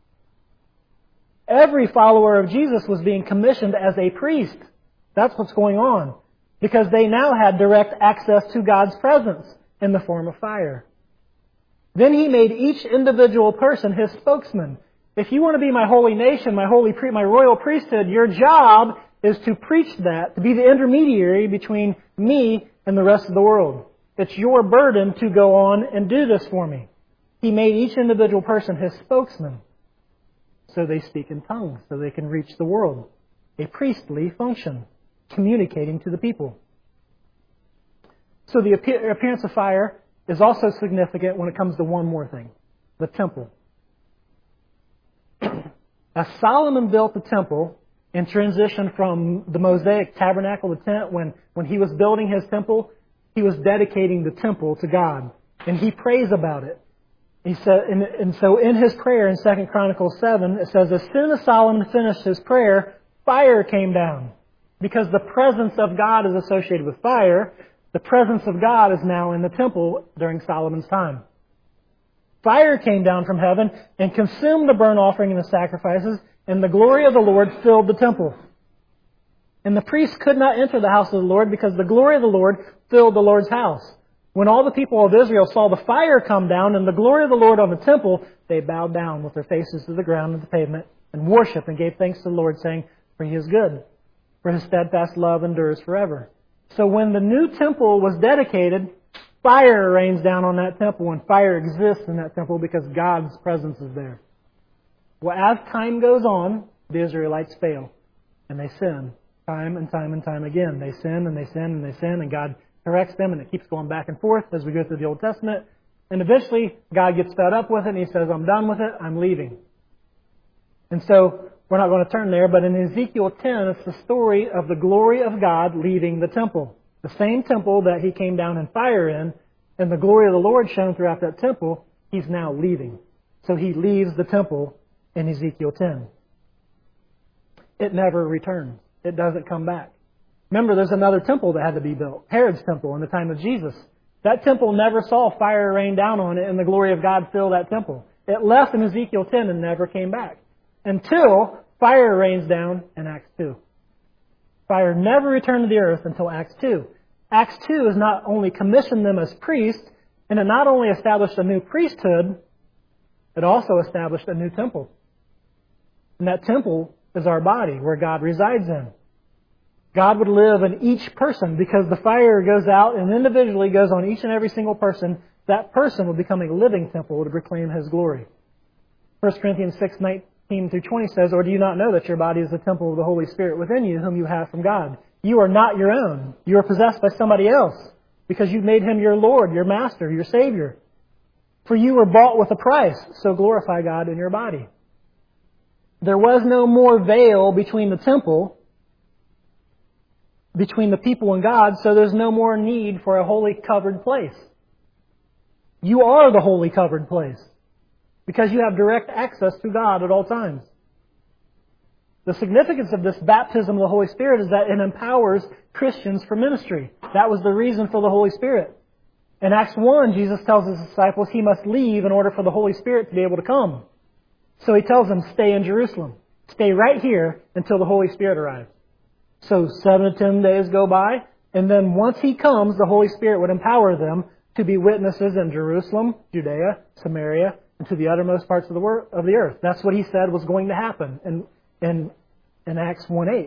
Every follower of Jesus was being commissioned as a priest. That's what's going on. Because they now had direct access to God's presence in the form of fire. Then He made each individual person His spokesman. If you want to be my holy nation, my royal priesthood, your job is to preach that, to be the intermediary between me and the rest of the world. It's your burden to go on and do this for me. He made each individual person His spokesman. So they speak in tongues, so they can reach the world. A priestly function, communicating to the people. So the appearance of fire is also significant when it comes to one more thing, the temple. As Solomon built the temple and transitioned from the Mosaic tabernacle, the tent, when he was building his temple, he was dedicating the temple to God. And he prays about it. He said, and so in his prayer in 2 Chronicles 7, it says, as soon as Solomon finished his prayer, fire came down. Because the presence of God is associated with fire, the presence of God is now in the temple during Solomon's time. Fire came down from heaven and consumed the burnt offering and the sacrifices, and the glory of the Lord filled the temple. And the priests could not enter the house of the Lord because the glory of the Lord filled the Lord's house. When all the people of Israel saw the fire come down and the glory of the Lord on the temple, they bowed down with their faces to the ground and the pavement and worshipped and gave thanks to the Lord, saying, for He is good, for His steadfast love endures forever. So when the new temple was dedicated, fire rains down on that temple, and fire exists in that temple because God's presence is there. Well, as time goes on, the Israelites fail, and they sin time and time and time again. They sin and they sin and they sin, and God corrects them, and it keeps going back and forth as we go through the Old Testament. And eventually, God gets fed up with it, and He says, I'm done with it, I'm leaving. And so, we're not going to turn there, but in Ezekiel 10, it's the story of the glory of God leaving the temple. The same temple that He came down in fire in, and the glory of the Lord shone throughout that temple, He's now leaving. So He leaves the temple in Ezekiel 10. It never returns. It doesn't come back. Remember, there's another temple that had to be built, Herod's temple, in the time of Jesus. That temple never saw fire rain down on it and the glory of God fill that temple. It left in Ezekiel 10 and never came back until fire rains down in Acts 2. Fire never returned to the earth until Acts 2. Acts 2 has not only commissioned them as priests, and it not only established a new priesthood, it also established a new temple. And that temple is our body, where God resides in. God would live in each person because the fire goes out and individually goes on each and every single person. That person will become a living temple to proclaim His glory. 1 Corinthians 6:19-20 says, or do you not know that your body is the temple of the Holy Spirit within you, whom you have from God? You are not your own. You are possessed by somebody else because you've made Him your Lord, your Master, your Savior. For you were bought with a price, so glorify God in your body. There was no more veil between the temple, between the people and God, so there's no more need for a holy covered place. You are the holy covered place because you have direct access to God at all times. The significance of this baptism of the Holy Spirit is that it empowers Christians for ministry. That was the reason for the Holy Spirit. In Acts 1, Jesus tells His disciples He must leave in order for the Holy Spirit to be able to come. So He tells them, stay in Jerusalem. Stay right here until the Holy Spirit arrives. So 7 to 10 days go by, and then once He comes, the Holy Spirit would empower them to be witnesses in Jerusalem, Judea, Samaria, and to the uttermost parts of the earth. That's what He said was going to happen in Acts 1:8.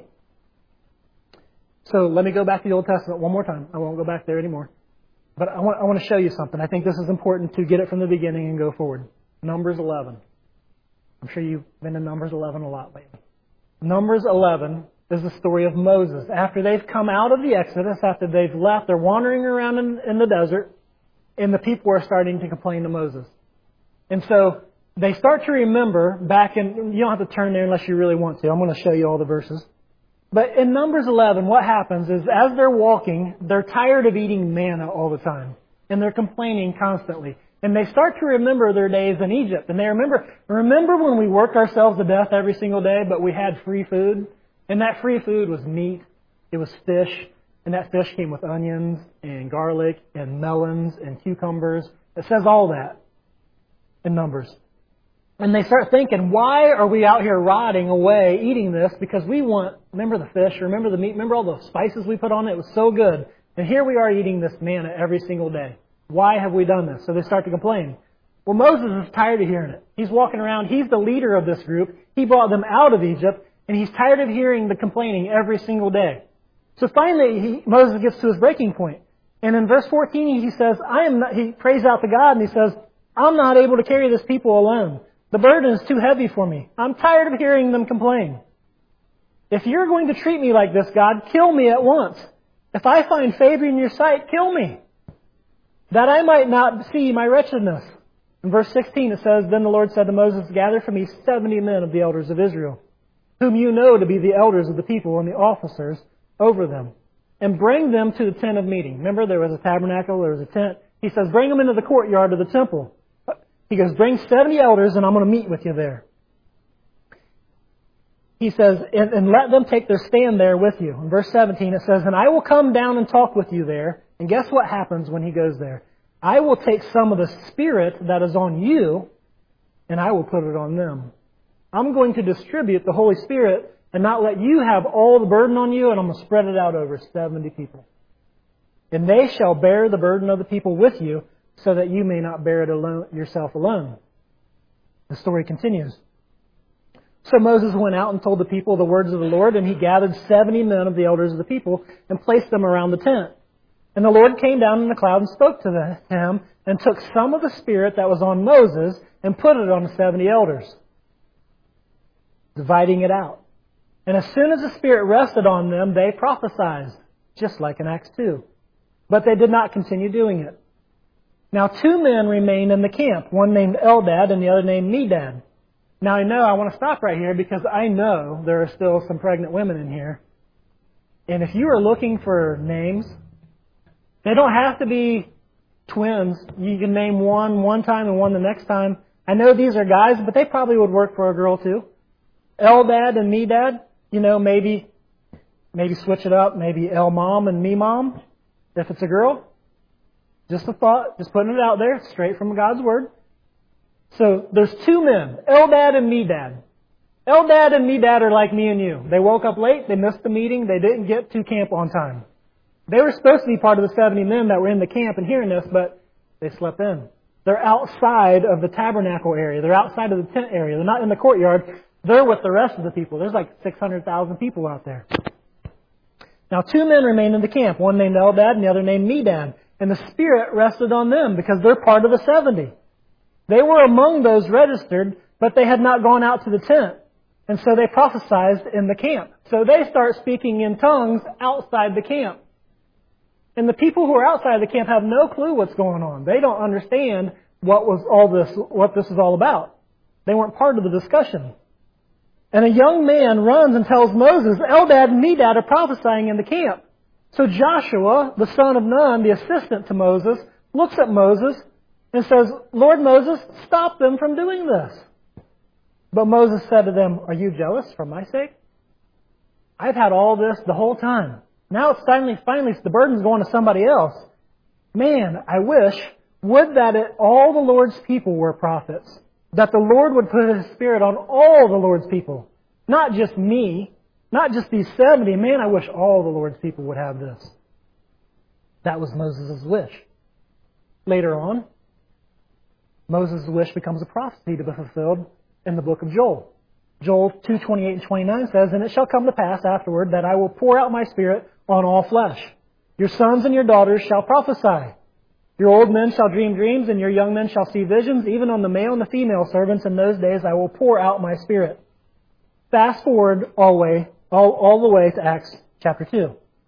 So let me go back to the Old Testament one more time. I won't go back there anymore. But I want to show you something. I think this is important to get it from the beginning and go forward. Numbers 11. I'm sure you've been in Numbers 11 a lot lately. Numbers 11 is the story of Moses. After they've come out of the Exodus, after they've left, they're wandering around in the desert, and the people are starting to complain to Moses. And so they start to remember back in, you don't have to turn there unless you really want to. I'm going to show you all the verses. But in Numbers 11, what happens is as they're walking, they're tired of eating manna all the time. And they're complaining constantly. And they start to remember their days in Egypt. And they remember when we worked ourselves to death every single day, but we had free food? And that free food was meat. It was fish. And that fish came with onions and garlic and melons and cucumbers. It says all that in Numbers. And they start thinking, why are we out here rotting away eating this? Because we want, remember the fish, remember the meat, remember all the spices we put on it? It was so good. And here we are eating this manna every single day. Why have we done this? So they start to complain. Well, Moses is tired of hearing it. He's walking around. He's the leader of this group. He brought them out of Egypt. And he's tired of hearing the complaining every single day. So finally, Moses gets to his breaking point. And in verse 14, he says, he prays out to God and he says, I'm not able to carry this people alone. The burden is too heavy for me. I'm tired of hearing them complain. If you're going to treat me like this, God, kill me at once. If I find favor in your sight, kill me, that I might not see my wretchedness. In verse 16 it says, Then the Lord said to Moses, Gather for me 70 men of the elders of Israel, whom you know to be the elders of the people and the officers over them, and bring them to the tent of meeting. Remember, there was a tabernacle, there was a tent. He says, bring them into the courtyard of the temple. He goes, bring 70 elders and I'm going to meet with you there. He says, and let them take their stand there with you. In verse 17 it says, And I will come down and talk with you there. And guess what happens when he goes there? I will take some of the Spirit that is on you and I will put it on them. I'm going to distribute the Holy Spirit and not let you have all the burden on you, and I'm going to spread it out over 70 people. And they shall bear the burden of the people with you, so that you may not bear it alone, yourself alone. The story continues. So Moses went out and told the people the words of the Lord, and he gathered 70 men of the elders of the people and placed them around the tent. And the Lord came down in the cloud and spoke to him, and took some of the Spirit that was on Moses and put it on the 70 elders, dividing it out. And as soon as the Spirit rested on them, they prophesied, just like in Acts 2. But they did not continue doing it. Now 2 men remained in the camp, one named Eldad and the other named Medad. Now I want to stop right here because I know there are still some pregnant women in here. And if you are looking for names, they don't have to be twins. You can name one time and one the next time. I know these are guys, but they probably would work for a girl too. Eldad and Medad, maybe switch it up. Maybe El Mom and Me Mom, if it's a girl. Just a thought, just putting it out there, straight from God's Word. So there's 2 men, Eldad and Medad. Eldad and Medad are like me and you. They woke up late, they missed the meeting, they didn't get to camp on time. They were supposed to be part of the 70 men that were in the camp and hearing this, but they slept in. They're outside of the tabernacle area. They're outside of the tent area. They're not in the courtyard. They're with the rest of the people. There's like 600,000 people out there. Now 2 men remained in the camp, one named Eldad and the other named Medad. And the Spirit rested on them because they're part of the 70. They were among those registered, but they had not gone out to the tent. And so they prophesied in the camp. So they start speaking in tongues outside the camp. And the people who are outside the camp have no clue what's going on. They don't understand what this is all about. They weren't part of the discussion. And a young man runs and tells Moses, Eldad and Medad are prophesying in the camp. So Joshua, the son of Nun, the assistant to Moses, looks at Moses and says, Lord Moses, stop them from doing this. But Moses said to them, Are you jealous for my sake? I've had all this the whole time. Now it's finally the burden's going to somebody else. Man, I would that all the Lord's people were prophets. That the Lord would put His Spirit on all the Lord's people. Not just me. Not just these 70. Man, I wish all the Lord's people would have this. That was Moses' wish. Later on, Moses' wish becomes a prophecy to be fulfilled in the book of Joel. Joel 2:28 and 29 says, And it shall come to pass afterward that I will pour out my Spirit on all flesh. Your sons and your daughters shall prophesy. Your old men shall dream dreams, and your young men shall see visions. Even on the male and the female servants in those days I will pour out my Spirit. Fast forward all the way to Acts chapter 2.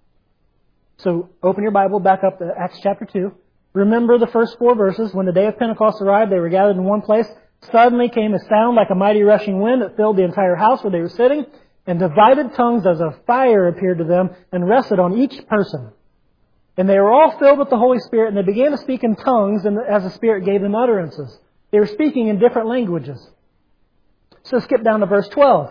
So open your Bible back up to Acts chapter 2. Remember the first 4 verses. When the day of Pentecost arrived, they were gathered in one place. Suddenly came a sound like a mighty rushing wind that filled the entire house where they were sitting, and divided tongues as of fire appeared to them and rested on each person. And they were all filled with the Holy Spirit, and they began to speak in tongues as the Spirit gave them utterances. They were speaking in different languages. So skip down to verse 12.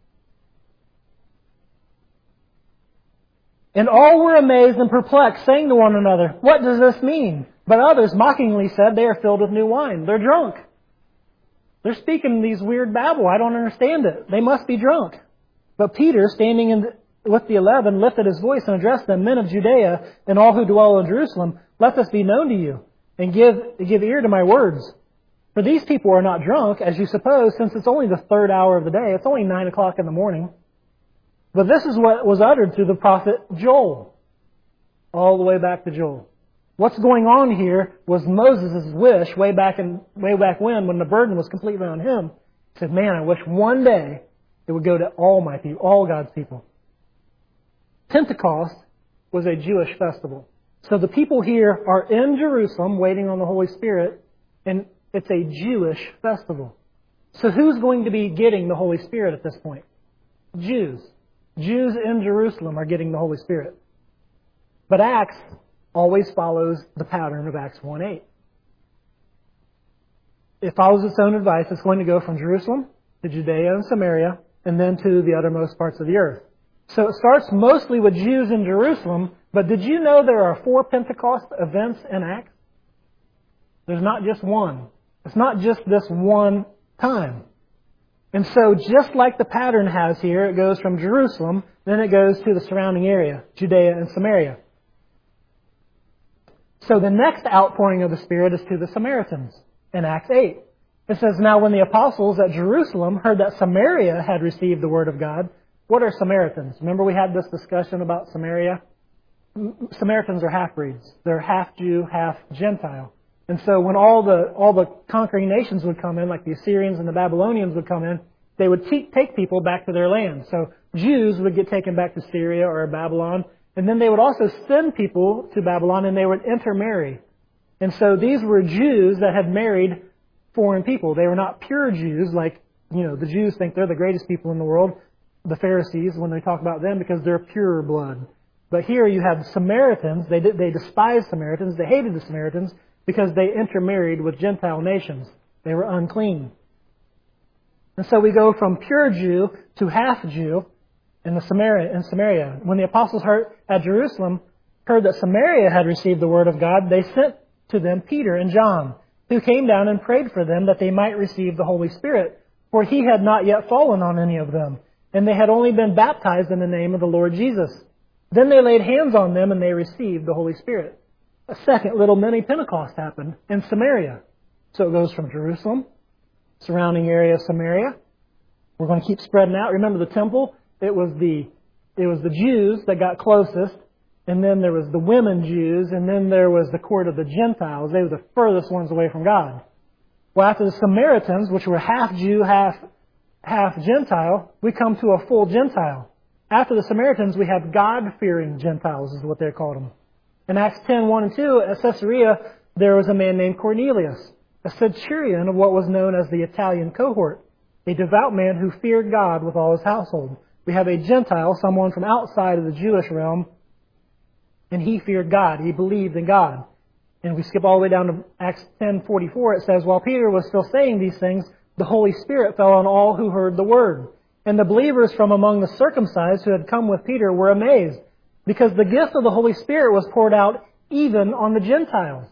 And all were amazed and perplexed, saying to one another, What does this mean? But others mockingly said, They are filled with new wine. They're drunk. They're speaking these weird babble. I don't understand it. They must be drunk. But Peter, standing with the 11, lifted his voice and addressed them, Men of Judea and all who dwell in Jerusalem, let this be known to you, and give ear to my words. For these people are not drunk, as you suppose, since it's only the 3rd hour of the day. It's only 9 o'clock in the morning. But this is what was uttered through the prophet Joel. All the way back to Joel. What's going on here was Moses' wish way back when the burden was completely on him. He said, man, I wish one day it would go to all my people, all God's people. Pentecost was a Jewish festival. So the people here are in Jerusalem waiting on the Holy Spirit, and it's a Jewish festival. So who's going to be getting the Holy Spirit at this point? Jews. Jews in Jerusalem are getting the Holy Spirit. But Acts always follows the pattern of Acts 1:8. It follows its own advice. It's going to go from Jerusalem to Judea and Samaria, and then to the uttermost parts of the earth. So it starts mostly with Jews in Jerusalem, but did you know there are 4 Pentecost events in Acts? There's not just one. It's not just this one time. And so just like the pattern has here, it goes from Jerusalem, then it goes to the surrounding area, Judea and Samaria. So the next outpouring of the Spirit is to the Samaritans in Acts 8. It says, now when the apostles at Jerusalem heard that Samaria had received the word of God. What are Samaritans? Remember we had this discussion about Samaria? Samaritans are half-breeds. They're half Jew, half Gentile. And so when all the conquering nations would come in, like the Assyrians and the Babylonians would come in, they would take people back to their land. So Jews would get taken back to Syria or Babylon, and then they would also send people to Babylon, and they would intermarry. And so these were Jews that had married foreign people. They were not pure Jews, like, the Jews think they're the greatest people in the world, the Pharisees, when they talk about them, because they're pure blood. But here you have Samaritans. They despised Samaritans. They hated the Samaritans because they intermarried with Gentile nations. They were unclean. And so we go from pure Jew to half Jew in Samaria. When the apostles at Jerusalem heard that Samaria had received the word of God, they sent to them Peter and John, who came down and prayed for them that they might receive the Holy Spirit, for he had not yet fallen on any of them, and they had only been baptized in the name of the Lord Jesus. Then they laid hands on them and they received the Holy Spirit. A second little mini Pentecost happened in Samaria. So it goes from Jerusalem, surrounding area of Samaria. We're going to keep spreading out. Remember the temple? It was the Jews that got closest, and then there was the women Jews, and then there was the court of the Gentiles. They were the furthest ones away from God. Well, after the Samaritans, which were half Jew, half Gentile, we come to a full Gentile. After the Samaritans, we have God-fearing Gentiles, is what they're called them. In Acts 10:1 and 2, at Caesarea, there was a man named Cornelius, a centurion of what was known as the Italian cohort, a devout man who feared God with all his household. We have a Gentile, someone from outside of the Jewish realm, and he feared God. He believed in God. And we skip all the way down to Acts 10:44. It says, while Peter was still saying these things, the Holy Spirit fell on all who heard the word. And the believers from among the circumcised who had come with Peter were amazed, because the gift of the Holy Spirit was poured out even on the Gentiles.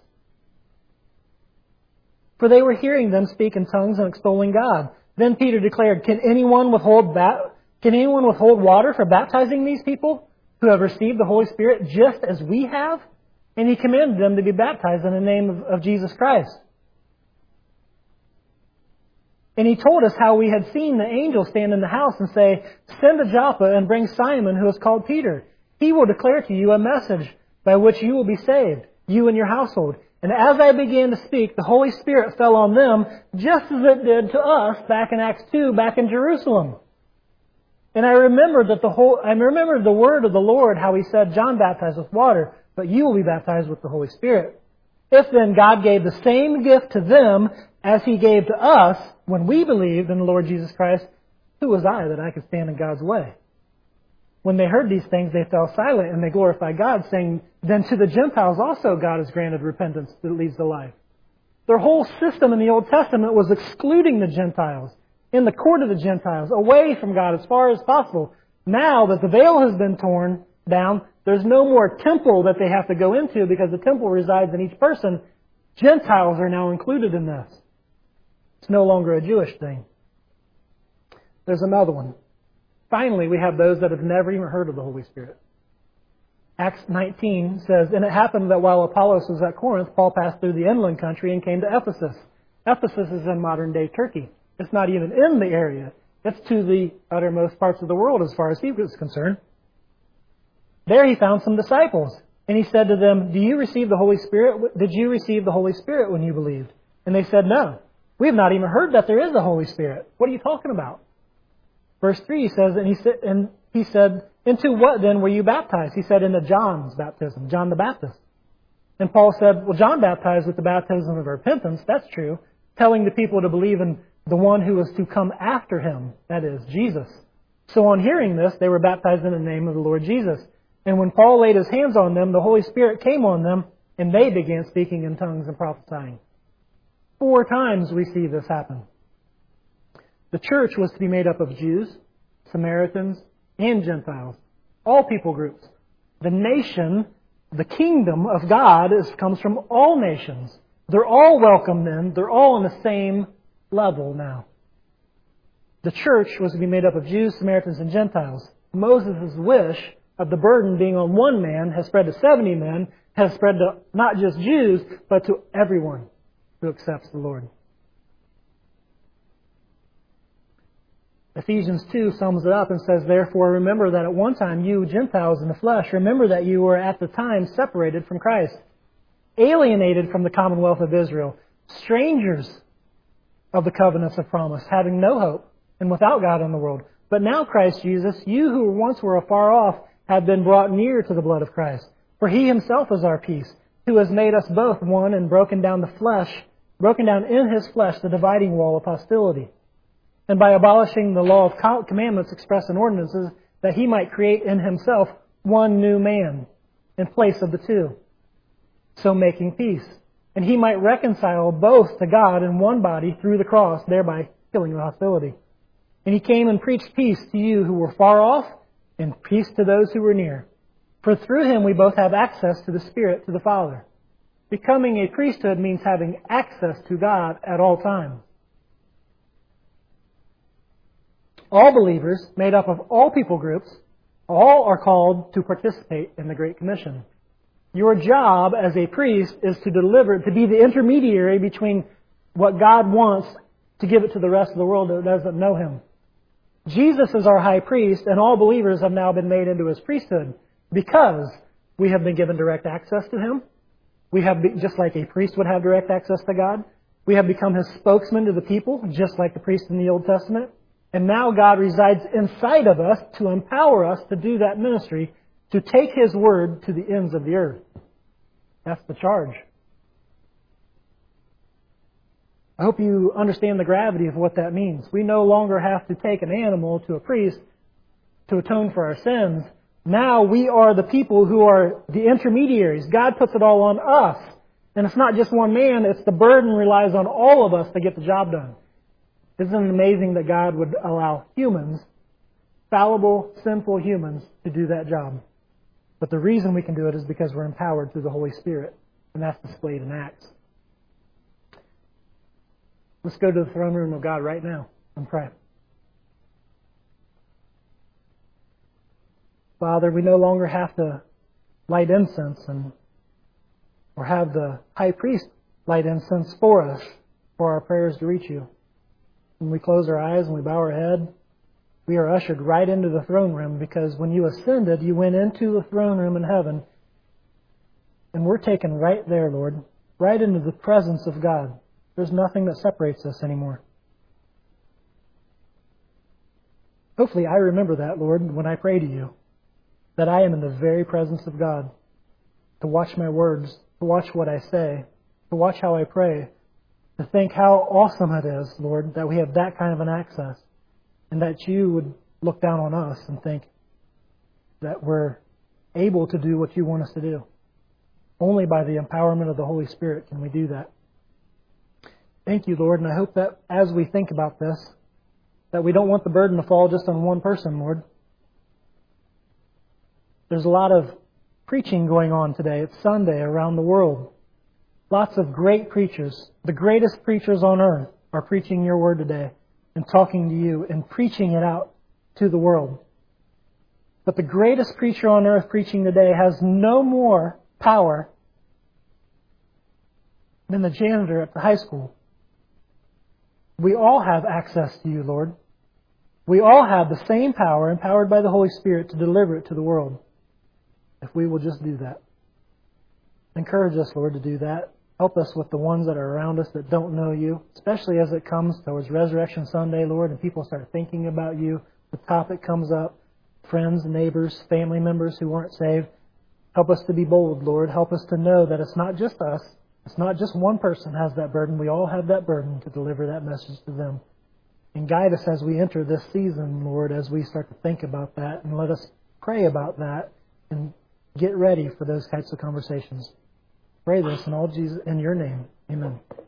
For they were hearing them speak in tongues and extolling God. Then Peter declared, Can anyone withhold water for baptizing these people who have received the Holy Spirit just as we have? And he commanded them to be baptized in the name of Jesus Christ. And he told us how we had seen the angel stand in the house and say, Send to Joppa and bring Simon, who is called Peter. He will declare to you a message by which you will be saved, you and your household. And as I began to speak, the Holy Spirit fell on them, just as it did to us back in Acts 2, back in Jerusalem. And I remembered the word of the Lord, how he said, John baptized with water, but you will be baptized with the Holy Spirit. If then God gave the same gift to them as he gave to us when we believed in the Lord Jesus Christ, who was I that I could stand in God's way? When they heard these things, they fell silent and they glorified God, saying, Then to the Gentiles also God has granted repentance that leads to life. Their whole system in the Old Testament was excluding the Gentiles, in the court of the Gentiles, away from God as far as possible. Now that the veil has been torn down, there's no more temple that they have to go into because the temple resides in each person. Gentiles are now included in this. It's no longer a Jewish thing. There's another one. Finally, we have those that have never even heard of the Holy Spirit. Acts 19 says, And it happened that while Apollos was at Corinth, Paul passed through the inland country and came to Ephesus. Ephesus is in modern-day Turkey. It's not even in the area. It's to the uttermost parts of the world as far as he was concerned. There he found some disciples, And He said to them, "Do you receive the Holy Spirit? Did you receive the Holy Spirit when you believed?" And they said, "No. We have not even heard that there is a Holy Spirit. What are you talking about?" Verse 3 says, and he said, "Into what then were you baptized?" He said, "Into John's baptism, John the Baptist." And Paul said, "Well, John baptized with the baptism of repentance." That's true. Telling the people to believe in the one who was to come after him, that is, Jesus. So on hearing this, they were baptized in the name of the Lord Jesus. And when Paul laid his hands on them, the Holy Spirit came on them, and they began speaking in tongues and prophesying. 4 times we see this happen. The church was to be made up of Jews, Samaritans, and Gentiles. All people groups. The nation, the kingdom of God comes from all nations. They're all welcome in. They're all on the same level now. The church was to be made up of Jews, Samaritans, and Gentiles. Moses' wish of the burden being on one man has spread to 70 men, has spread to not just Jews, but to everyone who accepts the Lord. Ephesians 2 sums it up and says, "Therefore remember that at one time you Gentiles in the flesh, remember that you were at the time separated from Christ, alienated from the commonwealth of Israel, strangers of the covenants of promise, having no hope, and without God in the world. But now Christ Jesus, you who once were afar off, have been brought near to the blood of Christ. For He Himself is our peace, who has made us both one and broken down in His flesh the dividing wall of hostility. And by abolishing the law of commandments expressed in ordinances, that He might create in Himself one new man in place of the two, so making peace. And He might reconcile both to God in one body through the cross, thereby killing the hostility. And He came and preached peace to you who were far off, and peace to those who were near. For through Him we both have access to the Spirit, to the Father." Becoming a priesthood means having access to God at all times. All believers, made up of all people groups, all are called to participate in the Great Commission. Your job as a priest is to be the intermediary between what God wants to give it to the rest of the world that doesn't know Him. Jesus is our high priest, and all believers have now been made into His priesthood because we have been given direct access to Him. We have, just like a priest would have direct access to God, we have become His spokesman to the people, just like the priest in the Old Testament. And now God resides inside of us to empower us to do that ministry, to take His word to the ends of the earth. That's the charge. I hope you understand the gravity of what that means. We no longer have to take an animal to a priest to atone for our sins. Now we are the people who are the intermediaries. God puts it all on us. And it's not just one man, it's the burden relies on all of us to get the job done. Isn't it amazing that God would allow humans, fallible, sinful humans, to do that job? But the reason we can do it is because we're empowered through the Holy Spirit. And that's displayed in Acts. Let's go to the throne room of God right now and pray. Father, we no longer have to light incense or have the high priest light incense for us for our prayers to reach you. When we close our eyes and we bow our head, we are ushered right into the throne room, because when you ascended, you went into the throne room in heaven. And we're taken right there, Lord, right into the presence of God. There's nothing that separates us anymore. Hopefully I remember that, Lord, when I pray to you, that I am in the very presence of God, to watch my words, to watch what I say, to watch how I pray, to think how awesome it is, Lord, that we have that kind of an access, and that you would look down on us and think that we're able to do what you want us to do. Only by the empowerment of the Holy Spirit can we do that. Thank you, Lord, and I hope that as we think about this, that we don't want the burden to fall just on one person, Lord. There's a lot of preaching going on today. It's Sunday around the world. Lots of great preachers, the greatest preachers on earth, are preaching your word today and talking to you and preaching it out to the world. But the greatest preacher on earth preaching today has no more power than the janitor at the high school. We all have access to you, Lord. We all have the same power, empowered by the Holy Spirit, to deliver it to the world, if we will just do that. Encourage us, Lord, to do that. Help us with the ones that are around us that don't know you, especially as it comes towards Resurrection Sunday, Lord, and people start thinking about you. The topic comes up, friends, neighbors, family members who aren't saved. Help us to be bold, Lord. Help us to know that it's not just us. It's not just one person has that burden. We all have that burden to deliver that message to them. And guide us as we enter this season, Lord, as we start to think about that, and let us pray about that and get ready for those types of conversations. Pray this in all Jesus in your name. Amen.